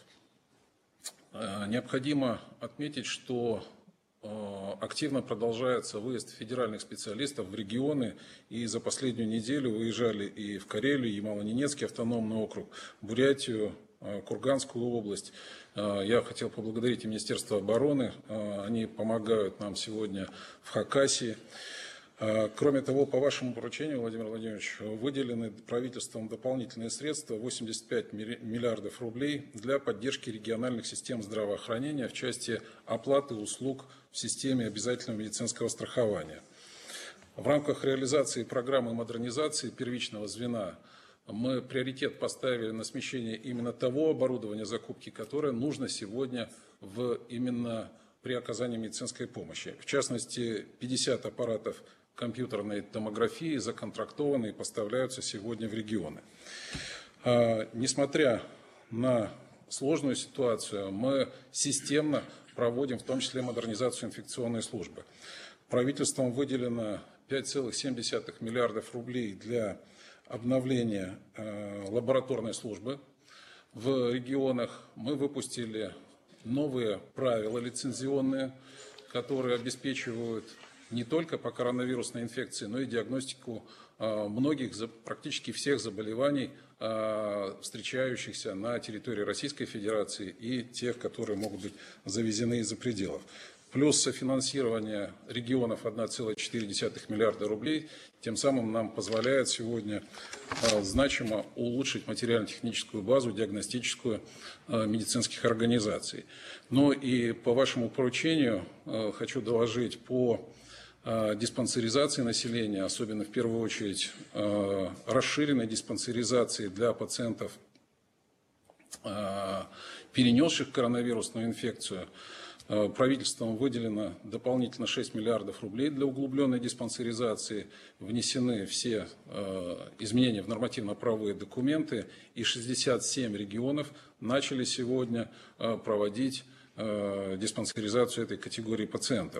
Необходимо отметить, что активно продолжается выезд федеральных специалистов в регионы, и за последнюю неделю выезжали и в Карелию, и Ямало-Ненецкий автономный округ, Бурятию, Курганскую область. Я хотел поблагодарить и Министерство обороны, они помогают нам сегодня в Хакасии. Кроме того, по вашему поручению, Владимир Владимирович, выделены правительством дополнительные средства, 85 миллиардов рублей, для поддержки региональных систем здравоохранения в части оплаты услуг в системе обязательного медицинского страхования. В рамках реализации программы модернизации первичного звена мы приоритет поставили на смещение именно того оборудования закупки, которое нужно сегодня именно при оказании медицинской помощи. В частности, 50 аппаратов компьютерной томографии законтрактованы и поставляются сегодня в регионы. Несмотря на сложную ситуацию, мы системно проводим в том числе модернизацию инфекционной службы. Правительством выделено 5,7 миллиардов рублей для обновления лабораторной службы. В регионах мы выпустили новые правила лицензионные, которые обеспечивают не только по коронавирусной инфекции, но и диагностику многих, практически всех заболеваний, встречающихся на территории Российской Федерации, и тех, которые могут быть завезены из-за пределов. Плюс софинансирование регионов 1,4 миллиарда рублей, тем самым нам позволяет сегодня значимо улучшить материально-техническую базу, диагностическую медицинских организаций. Ну и по вашему поручению хочу доложить по диспансеризации населения, особенно в первую очередь расширенной диспансеризации для пациентов, перенесших коронавирусную инфекцию. Правительством выделено дополнительно 6 миллиардов рублей для углубленной диспансеризации, внесены все изменения в нормативно-правовые документы, и 67 регионов начали сегодня проводить диспансеризацию этой категории пациентов.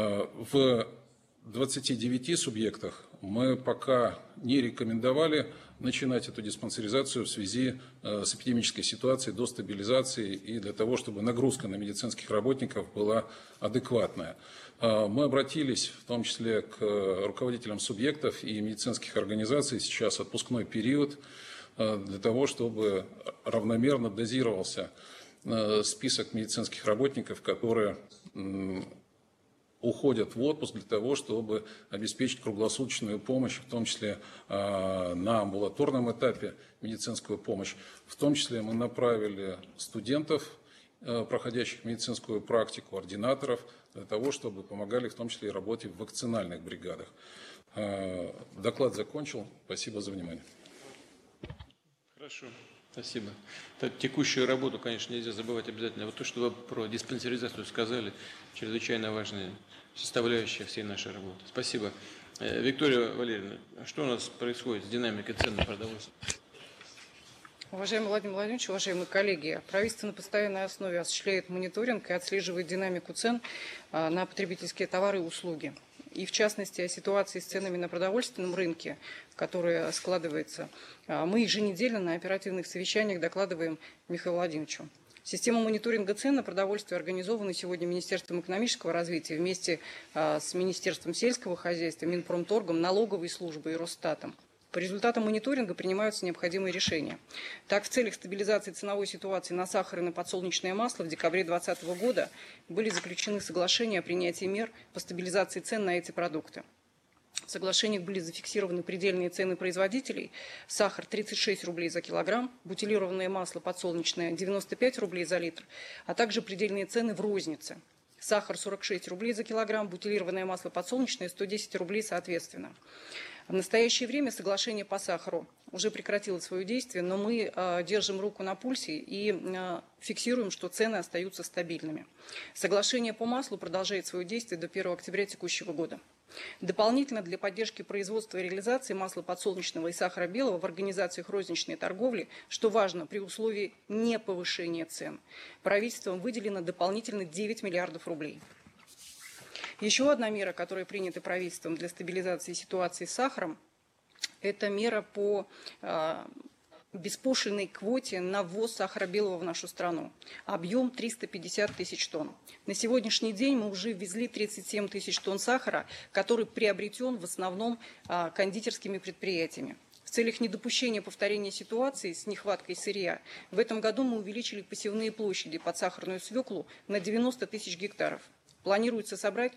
В 29 субъектах мы пока не рекомендовали начинать эту диспансеризацию в связи с эпидемической ситуацией до стабилизации и для того, чтобы нагрузка на медицинских работников была адекватная. Мы обратились в том числе к руководителям субъектов и медицинских организаций, сейчас отпускной период, для того, чтобы равномерно дозировался список медицинских работников, которые уходят в отпуск для того, чтобы обеспечить круглосуточную помощь, в том числе на амбулаторном этапе медицинскую помощь. В том числе мы направили студентов, проходящих медицинскую практику, ординаторов, для того, чтобы помогали в том числе и работе в вакцинальных бригадах. Доклад закончил. Спасибо за внимание. Хорошо, спасибо. Текущую работу, конечно, нельзя забывать обязательно. Вот то, что вы про диспансеризацию сказали, чрезвычайно важная составляющая всей нашей работы. Спасибо. Виктория Валерьевна, что у нас происходит с динамикой цен на продовольствие? Уважаемый Владимир Владимирович, уважаемые коллеги, правительство на постоянной основе осуществляет мониторинг и отслеживает динамику цен на потребительские товары и услуги. И в частности о ситуации с ценами на продовольственном рынке, которая складывается, мы еженедельно на оперативных совещаниях докладываем Михаилу Владимировичу. Система мониторинга цен на продовольствие организована сегодня Министерством экономического развития вместе с Министерством сельского хозяйства, Минпромторгом, налоговой службой и Росстатом. По результатам мониторинга принимаются необходимые решения. Так, в целях стабилизации ценовой ситуации на сахар и на подсолнечное масло в декабре 2020 года были заключены соглашения о принятии мер по стабилизации цен на эти продукты. В соглашениях были зафиксированы предельные цены производителей. Сахар 36 рублей за килограмм, бутилированное масло подсолнечное 95 рублей за литр, а также предельные цены в рознице. Сахар 46 рублей за килограмм, бутилированное масло подсолнечное 110 рублей соответственно. В настоящее время соглашение по сахару уже прекратило свое действие, но мы держим руку на пульсе и фиксируем, что цены остаются стабильными. Соглашение по маслу продолжает свое действие до 1 октября текущего года. Дополнительно для поддержки производства и реализации масла подсолнечного и сахара белого в организациях розничной торговли, что важно при условии неповышения цен, правительством выделено дополнительно 9 миллиардов рублей. Еще одна мера, которая принята правительством для стабилизации ситуации с сахаром, это мера по беспошлинной квоте на ввоз сахара белого в нашу страну. Объем 350 тысяч тонн. На сегодняшний день мы уже ввезли 37 тысяч тонн сахара, который приобретен в основном кондитерскими предприятиями. В целях недопущения повторения ситуации с нехваткой сырья, в этом году мы увеличили посевные площади под сахарную свеклу на 90 тысяч гектаров. Планируется собрать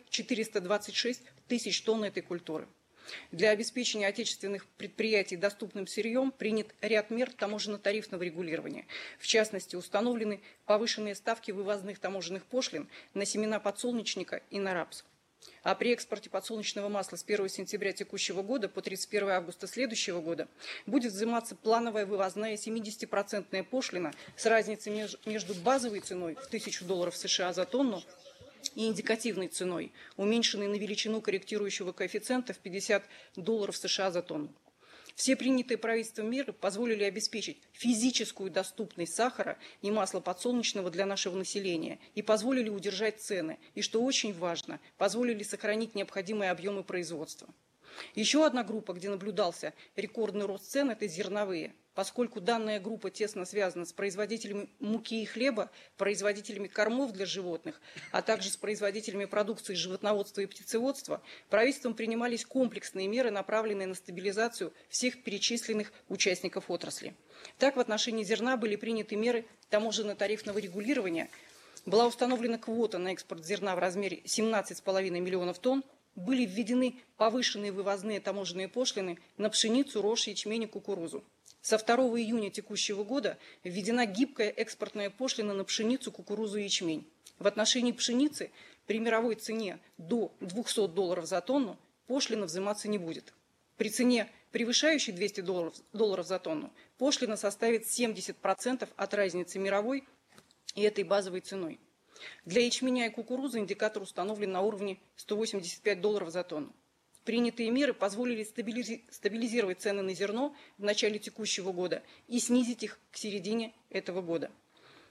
426 тысяч тонн этой культуры. Для обеспечения отечественных предприятий доступным сырьем принят ряд мер таможенно-тарифного регулирования. В частности, установлены повышенные ставки вывозных таможенных пошлин на семена подсолнечника и на рапс. А при экспорте подсолнечного масла с 1 сентября текущего года по 31 августа следующего года будет взиматься плановая вывозная 70% пошлина с разницей между базовой ценой в $1000 США за тонну и индикативной ценой, уменьшенной на величину корректирующего коэффициента в $50 США за тонну. Все принятые правительством меры позволили обеспечить физическую доступность сахара и масла подсолнечного для нашего населения и позволили удержать цены, и, что очень важно, позволили сохранить необходимые объемы производства. Еще одна группа, где наблюдался рекордный рост цен, это зерновые. Поскольку данная группа тесно связана с производителями муки и хлеба, производителями кормов для животных, а также с производителями продукции животноводства и птицеводства, правительством принимались комплексные меры, направленные на стабилизацию всех перечисленных участников отрасли. Так, в отношении зерна были приняты меры таможенно-тарифного регулирования, была установлена квота на экспорт зерна в размере 17,5 миллионов тонн, были введены повышенные вывозные таможенные пошлины на пшеницу, рожь, ячмень и кукурузу. Со 2 июня текущего года введена гибкая экспортная пошлина на пшеницу, кукурузу и ячмень. В отношении пшеницы при мировой цене до $200 за тонну пошлина взиматься не будет. При цене, превышающей $200 за тонну, пошлина составит 70% от разницы мировой и этой базовой ценой. Для ячменя и кукурузы индикатор установлен на уровне $185 за тонну. Принятые меры позволили стабилизировать цены на зерно в начале текущего года и снизить их к середине этого года.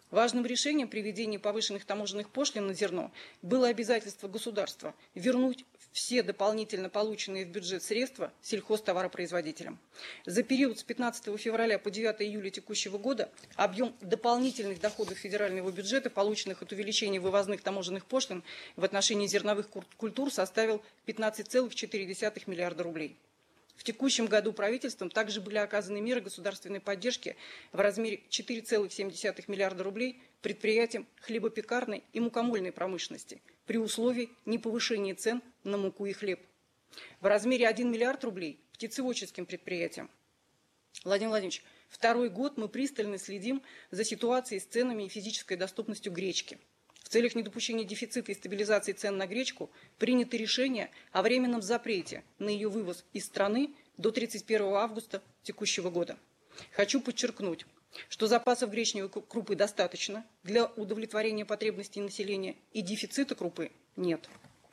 Важным решением при введении повышенных таможенных пошлин на зерно было обязательство государства вернуть все дополнительно полученные в бюджет средства сельхозтоваропроизводителям. За период с 15 февраля по 9 июля текущего года объем дополнительных доходов федерального бюджета, полученных от увеличения вывозных таможенных пошлин в отношении зерновых культур, составил 15,4 миллиарда рублей. В текущем году правительством также были оказаны меры государственной поддержки в размере 4,7 миллиарда рублей предприятиям хлебопекарной и мукомольной промышленности при условии неповышения цен на муку и хлеб. В размере 1 миллиард рублей птицеводческим предприятиям. Владимир Владимирович, второй год мы пристально следим за ситуацией с ценами и физической доступностью гречки. В целях недопущения дефицита и стабилизации цен на гречку принято решение о временном запрете на ее вывоз из страны до 31 августа текущего года. Хочу подчеркнуть, что запасов гречневой крупы достаточно для удовлетворения потребностей населения и дефицита крупы нет.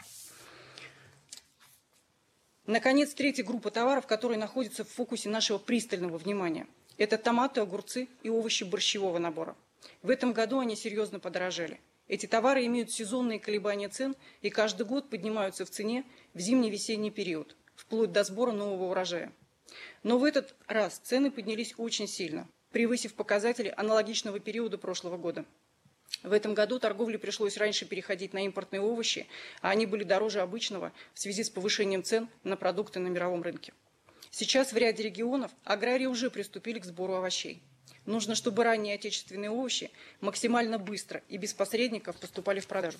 Наконец, третья группа товаров, которая находится в фокусе нашего пристального внимания. Это томаты, огурцы и овощи борщевого набора. В этом году они серьезно подорожали. Эти товары имеют сезонные колебания цен и каждый год поднимаются в цене в зимне-весенний период, вплоть до сбора нового урожая. Но в этот раз цены поднялись очень сильно, превысив показатели аналогичного периода прошлого года. В этом году торговле пришлось раньше переходить на импортные овощи, а они были дороже обычного в связи с повышением цен на продукты на мировом рынке. Сейчас в ряде регионов аграрии уже приступили к сбору овощей. Нужно, чтобы ранние отечественные овощи максимально быстро и без посредников поступали в продажу.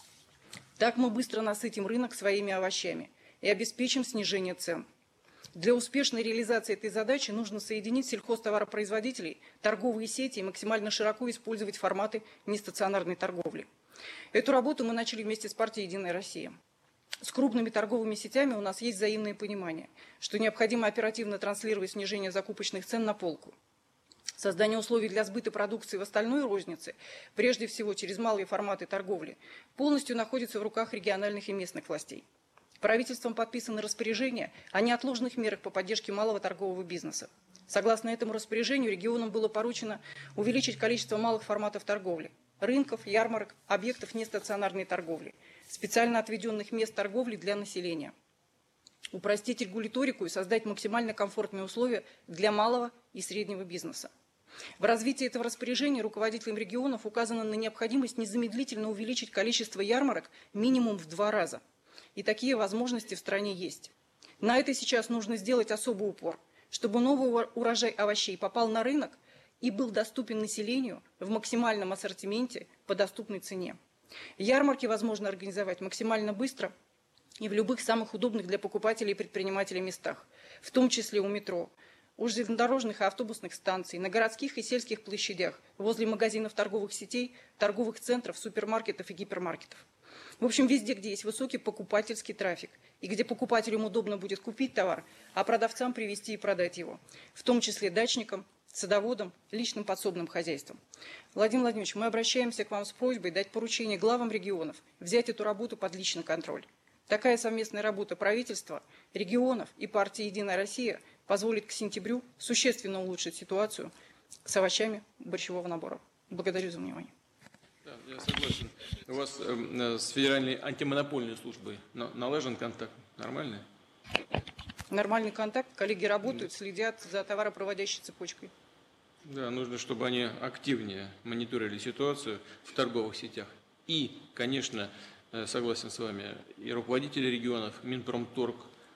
Так мы быстро насытим рынок своими овощами и обеспечим снижение цен. Для успешной реализации этой задачи нужно соединить сельхозтоваропроизводителей, торговые сети и максимально широко использовать форматы нестационарной торговли. Эту работу мы начали вместе с партией «Единая Россия». С крупными торговыми сетями у нас есть взаимное понимание, что необходимо оперативно транслировать снижение закупочных цен на полку. Создание условий для сбыта продукции в остальной рознице, прежде всего через малые форматы торговли, полностью находится в руках региональных и местных властей. Правительством подписаны распоряжения о неотложных мерах по поддержке малого торгового бизнеса. Согласно этому распоряжению, регионам было поручено увеличить количество малых форматов торговли, рынков, ярмарок, объектов нестационарной торговли, специально отведенных мест торговли для населения, упростить регуляторику и создать максимально комфортные условия для малого и среднего бизнеса. В развитии этого распоряжения руководителям регионов указано на необходимость незамедлительно увеличить количество ярмарок минимум в 2 раза. И такие возможности в стране есть. На это сейчас нужно сделать особый упор, чтобы новый урожай овощей попал на рынок и был доступен населению в максимальном ассортименте по доступной цене. Ярмарки возможно организовать максимально быстро и в любых самых удобных для покупателей и предпринимателей местах, в том числе у метро, у железнодорожных и автобусных станций, на городских и сельских площадях, возле магазинов торговых сетей, торговых центров, супермаркетов и гипермаркетов. В общем, везде, где есть высокий покупательский трафик, и где покупателям удобно будет купить товар, а продавцам привезти и продать его, в том числе дачникам, садоводам, личным подсобным хозяйствам. Владимир Владимирович, мы обращаемся к вам с просьбой дать поручение главам регионов взять эту работу под личный контроль. Такая совместная работа правительства, регионов и партии «Единая Россия» позволит к сентябрю существенно улучшить ситуацию с овощами борщевого набора. Благодарю за внимание. Да, я согласен. У вас с Федеральной антимонопольной службой налажен контакт? Нормальный? Нормальный контакт. Коллеги работают, следят за товаропроводящей цепочкой. Да, нужно, чтобы они активнее мониторили ситуацию в торговых сетях. И, конечно, согласен с вами, и руководители регионов, Минпромторг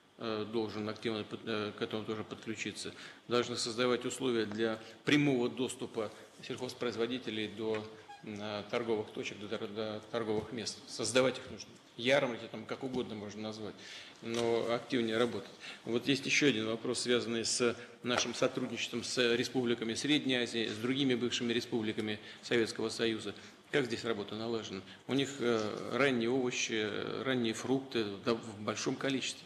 должен активно к этому тоже подключиться. Должны создавать условия для прямого доступа сельхозпроизводителей до торговых точек, до торговых мест. Создавать их нужно. Ярмарки, там как угодно можно назвать, но активнее работать. Вот есть еще один вопрос, связанный с нашим сотрудничеством с республиками Средней Азии, с другими бывшими республиками Советского Союза. Как здесь работа налажена? У них ранние овощи, ранние фрукты в большом количестве.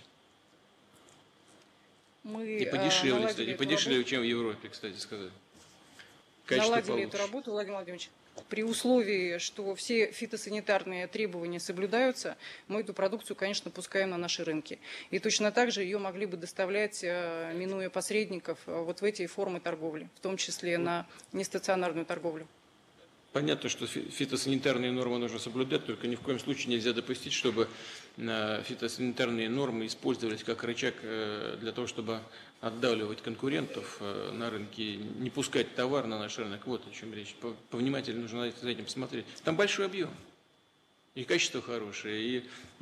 И подешевле, кстати, и подешевле, чем в Европе, кстати сказать. Наладили эту работу, Владимир Владимирович. При условии, что все фитосанитарные требования соблюдаются, мы эту продукцию, конечно, пускаем на наши рынки. И точно так же ее могли бы доставлять, минуя посредников, вот в эти формы торговли, в том числе на нестационарную торговлю. Понятно, что фитосанитарные нормы нужно соблюдать, только ни в коем случае нельзя допустить, чтобы фитосанитарные нормы использовались как рычаг для того, чтобы отдавливать конкурентов на рынке, не пускать товар на наш рынок. Вот о чем речь. Повнимательно нужно за этим посмотреть. Там большой объем. И качество хорошее,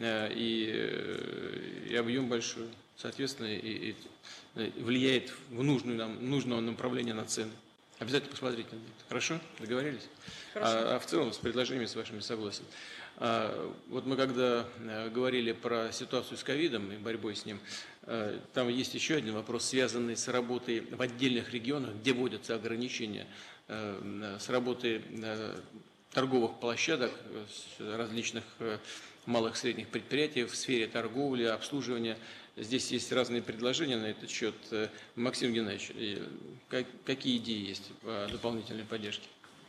и объем большой. Соответственно, и влияет в нужное направление на цены. Обязательно посмотрите на это. Хорошо? Договорились? А в целом с предложениями с вашими согласен. Вот мы когда говорили про ситуацию с ковидом и борьбой с ним, там есть еще один вопрос, связанный с работой в отдельных регионах, где вводятся ограничения, с работой торговых площадок, различных малых и средних предприятий в сфере торговли, обслуживания. Здесь есть разные предложения на этот счет. Максим Геннадьевич, какие идеи есть по дополнительной поддержке?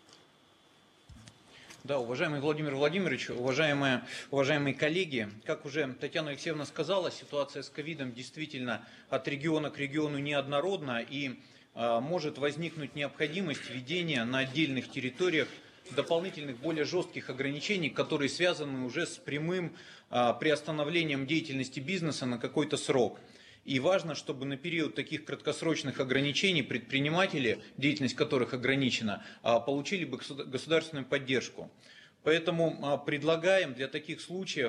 Да, уважаемый Владимир Владимирович, уважаемые коллеги, как уже Татьяна Алексеевна сказала, ситуация с ковидом действительно от региона к региону неоднородна, и может возникнуть необходимость введения на отдельных территориях дополнительных, более жестких ограничений, которые связаны уже с прямым приостановлением деятельности бизнеса на какой-то срок. И важно, чтобы на период таких краткосрочных ограничений предприниматели, деятельность которых ограничена, получили бы государственную поддержку. Поэтому предлагаем для таких случаев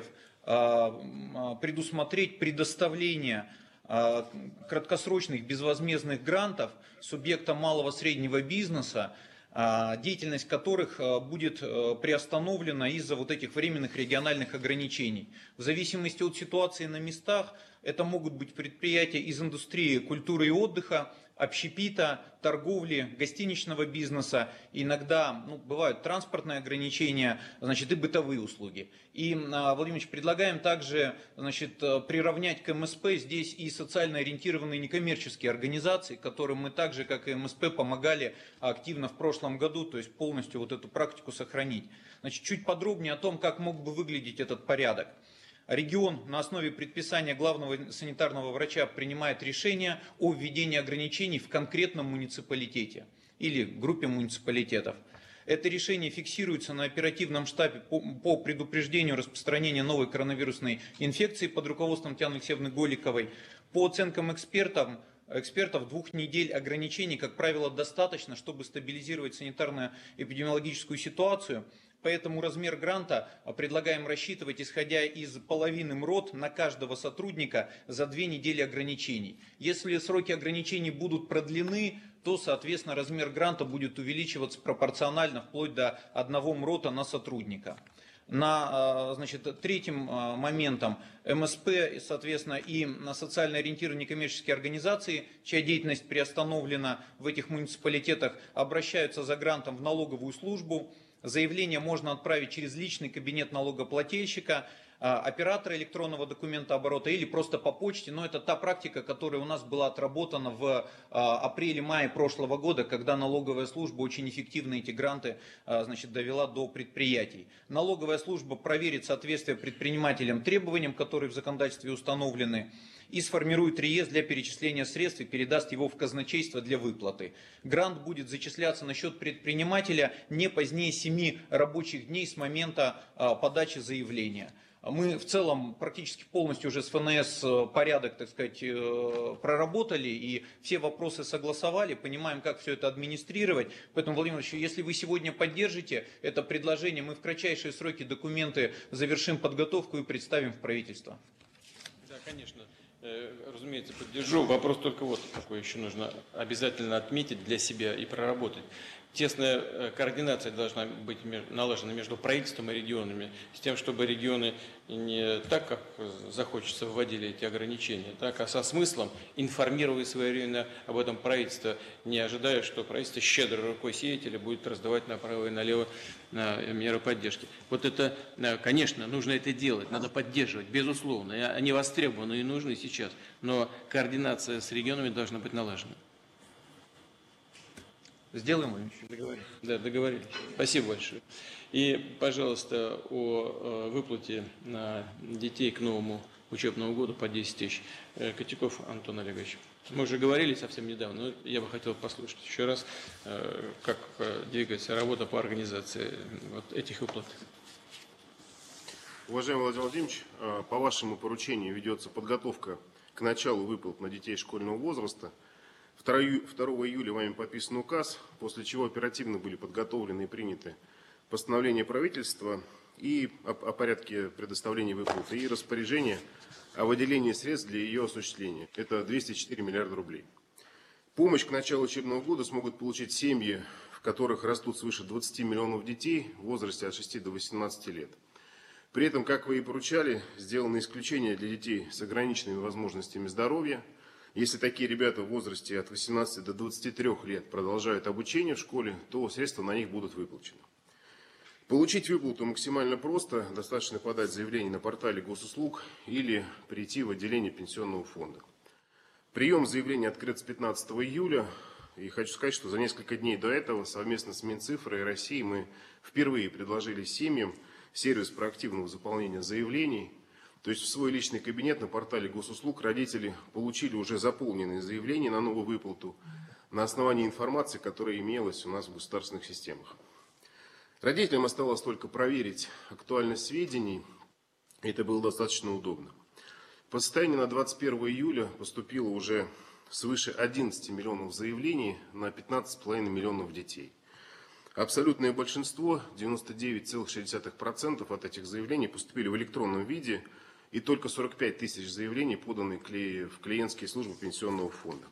предусмотреть предоставление краткосрочных безвозмездных грантов субъектам малого и среднего бизнеса, деятельность которых будет приостановлена из-за вот этих временных региональных ограничений. В зависимости от ситуации на местах, это могут быть предприятия из индустрии культуры и отдыха, общепита, торговли, гостиничного бизнеса, иногда бывают транспортные ограничения, значит, и бытовые услуги. И, Владимир Ильич, предлагаем также, значит, приравнять к МСП здесь и социально ориентированные некоммерческие организации, которым мы также, как и МСП, помогали активно в прошлом году, то есть полностью вот эту практику сохранить. Значит, чуть подробнее о том, как мог бы выглядеть этот порядок. Регион на основе предписания главного санитарного врача принимает решение о введении ограничений в конкретном муниципалитете или группе муниципалитетов. Это решение фиксируется на оперативном штабе по предупреждению распространения новой коронавирусной инфекции под руководством Татьяны Алексеевны Голиковой. По оценкам экспертов 2 недель ограничений, как правило, достаточно, чтобы стабилизировать санитарно-эпидемиологическую ситуацию. Поэтому размер гранта предлагаем рассчитывать, исходя из половины МРОТ на каждого сотрудника за 2 недели ограничений. Если сроки ограничений будут продлены, то, соответственно, размер гранта будет увеличиваться пропорционально вплоть до 1 МРОТа на сотрудника. Значит, третьим моментом МСП, соответственно, и на социально ориентированные некоммерческие организации, чья деятельность приостановлена в этих муниципалитетах, обращаются за грантом в налоговую службу. Заявление можно отправить через личный кабинет налогоплательщика, оператора электронного документооборота или просто по почте. Но это та практика, которая у нас была отработана в апреле-мае прошлого года, когда налоговая служба очень эффективно эти гранты, значит, довела до предприятий. Налоговая служба проверит соответствие предпринимателям требованиям, которые в законодательстве установлены, и сформирует реестр для перечисления средств и передаст его в казначейство для выплаты. Грант будет зачисляться на счет предпринимателя не позднее 7 рабочих дней с момента подачи заявления. Мы в целом практически полностью уже с ФНС порядок, так сказать, проработали и все вопросы согласовали, понимаем, как все это администрировать. Поэтому, Владимир Ильич, если вы сегодня поддержите это предложение, мы в кратчайшие сроки документы завершим подготовку и представим в правительство. Да, конечно. Разумеется, поддержу. Вопрос только вот какой еще нужно обязательно отметить для себя и проработать. Тесная координация должна быть налажена между правительством и регионами, с тем, чтобы регионы не так, как захочется, вводили эти ограничения, так, а со смыслом, информируя своевременно об этом правительство, не ожидая, что правительство щедрой рукой сеятеля будет раздавать направо и налево меры поддержки. Вот это, конечно, нужно это делать, надо поддерживать, безусловно. Они востребованы и нужны сейчас, но координация с регионами должна быть налажена. Сделаем. Договорились. Да, договорились. Спасибо большое. И, пожалуйста, о выплате на детей к Новому учебного года по 10 тысяч. Котяков Антон Олегович. Мы уже говорили совсем недавно, но я бы хотел послушать еще раз, как двигается работа по организации вот этих выплат. Уважаемый Владимир Владимирович, по вашему поручению ведется подготовка к началу выплат на детей школьного возраста. 2 июля вами подписан указ, после чего оперативно были подготовлены и приняты постановление правительства и о порядке предоставления выплаты и распоряжение о выделении средств для ее осуществления. Это 204 миллиарда рублей. Помощь к началу учебного года смогут получить семьи, в которых растут свыше 20 миллионов детей в возрасте от 6 до 18 лет. При этом, как вы и поручали, сделано исключение для детей с ограниченными возможностями здоровья. Если такие ребята в возрасте от 18 до 23 лет продолжают обучение в школе, то средства на них будут выплачены. Получить выплату максимально просто. Достаточно подать заявление на портале госуслуг или прийти в отделение пенсионного фонда. Прием заявления открыт с 15 июля. И хочу сказать, что за несколько дней до этого совместно с Минцифрой и Россией мы впервые предложили семьям сервис проактивного заполнения заявлений. То есть в свой личный кабинет на портале госуслуг родители получили уже заполненные заявления на новую выплату на основании информации, которая имелась у нас в государственных системах. Родителям осталось только проверить актуальность сведений, и это было достаточно удобно. По состоянию на 21 июля поступило уже свыше 11 миллионов заявлений на 15,5 миллионов детей. Абсолютное большинство, 99,6% от этих заявлений поступили в электронном виде, и только 45 тысяч заявлений поданы в клиентские службы пенсионного фонда.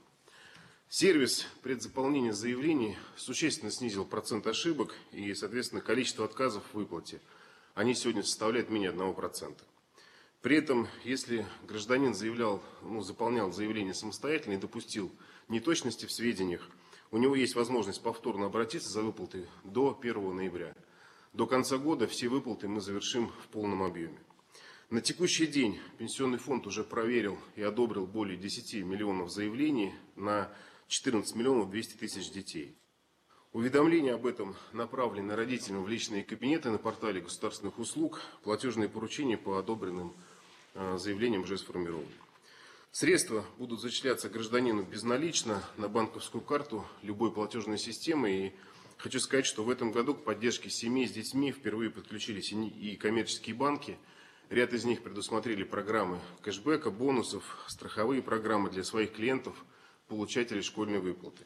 Сервис предзаполнения заявлений существенно снизил процент ошибок и, соответственно, количество отказов в выплате. Они сегодня составляют менее 1%. При этом, если гражданин заполнял заявление самостоятельно и допустил неточности в сведениях, у него есть возможность повторно обратиться за выплатой до 1 ноября. До конца года все выплаты мы завершим в полном объеме. На текущий день Пенсионный фонд уже проверил и одобрил более 10 миллионов заявлений на 14 миллионов 200 тысяч детей. Уведомления об этом направлены родителям в личные кабинеты на портале государственных услуг. Платежные поручения по одобренным заявлениям уже сформированы. Средства будут зачисляться гражданину безналично на банковскую карту любой платежной системы. И хочу сказать, что в этом году к поддержке семей с детьми впервые подключились и коммерческие банки. Ряд из них предусмотрели программы кэшбэка, бонусов, страховые программы для своих клиентов, получателей школьной выплаты.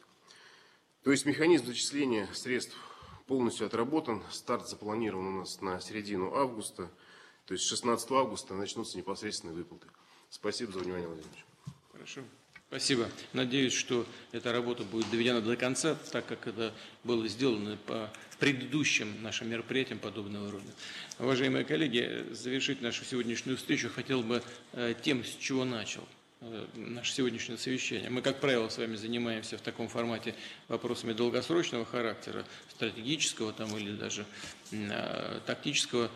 То есть механизм зачисления средств полностью отработан. Старт запланирован у нас на середину августа. То есть 16 августа начнутся непосредственные выплаты. Спасибо за внимание, Владимир Ильич. Хорошо. Спасибо. Надеюсь, что эта работа будет доведена до конца, так как это было сделано по предыдущим нашим мероприятиям подобного рода. Уважаемые коллеги, завершить нашу сегодняшнюю встречу хотел бы тем, с чего начал наше сегодняшнее совещание. Мы, как правило, с вами занимаемся в таком формате вопросами долгосрочного характера, стратегического там, или даже тактического,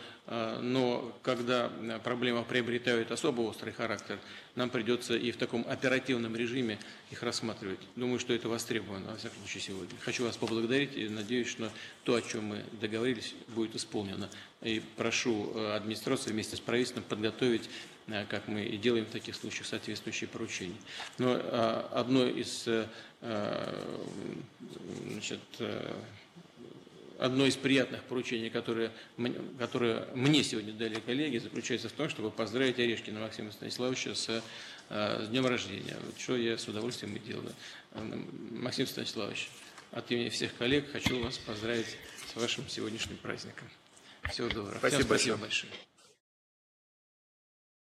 но когда проблемы приобретают особо острый характер, нам придется и в таком оперативном режиме их рассматривать. Думаю, что это востребовано, во всяком случае, сегодня. Хочу вас поблагодарить и надеюсь, что то, о чем мы договорились, будет исполнено. И прошу администрацию вместе с правительством подготовить, как мы и делаем в таких случаях, соответствующие поручения. Но одно из приятных поручений, которое мне сегодня дали коллеги, заключается в том, чтобы поздравить Орешкина Максима Станиславовича с днем рождения, что я с удовольствием и делаю. Максим Станиславович, от имени всех коллег хочу вас поздравить с вашим сегодняшним праздником. Всего доброго. Спасибо большое.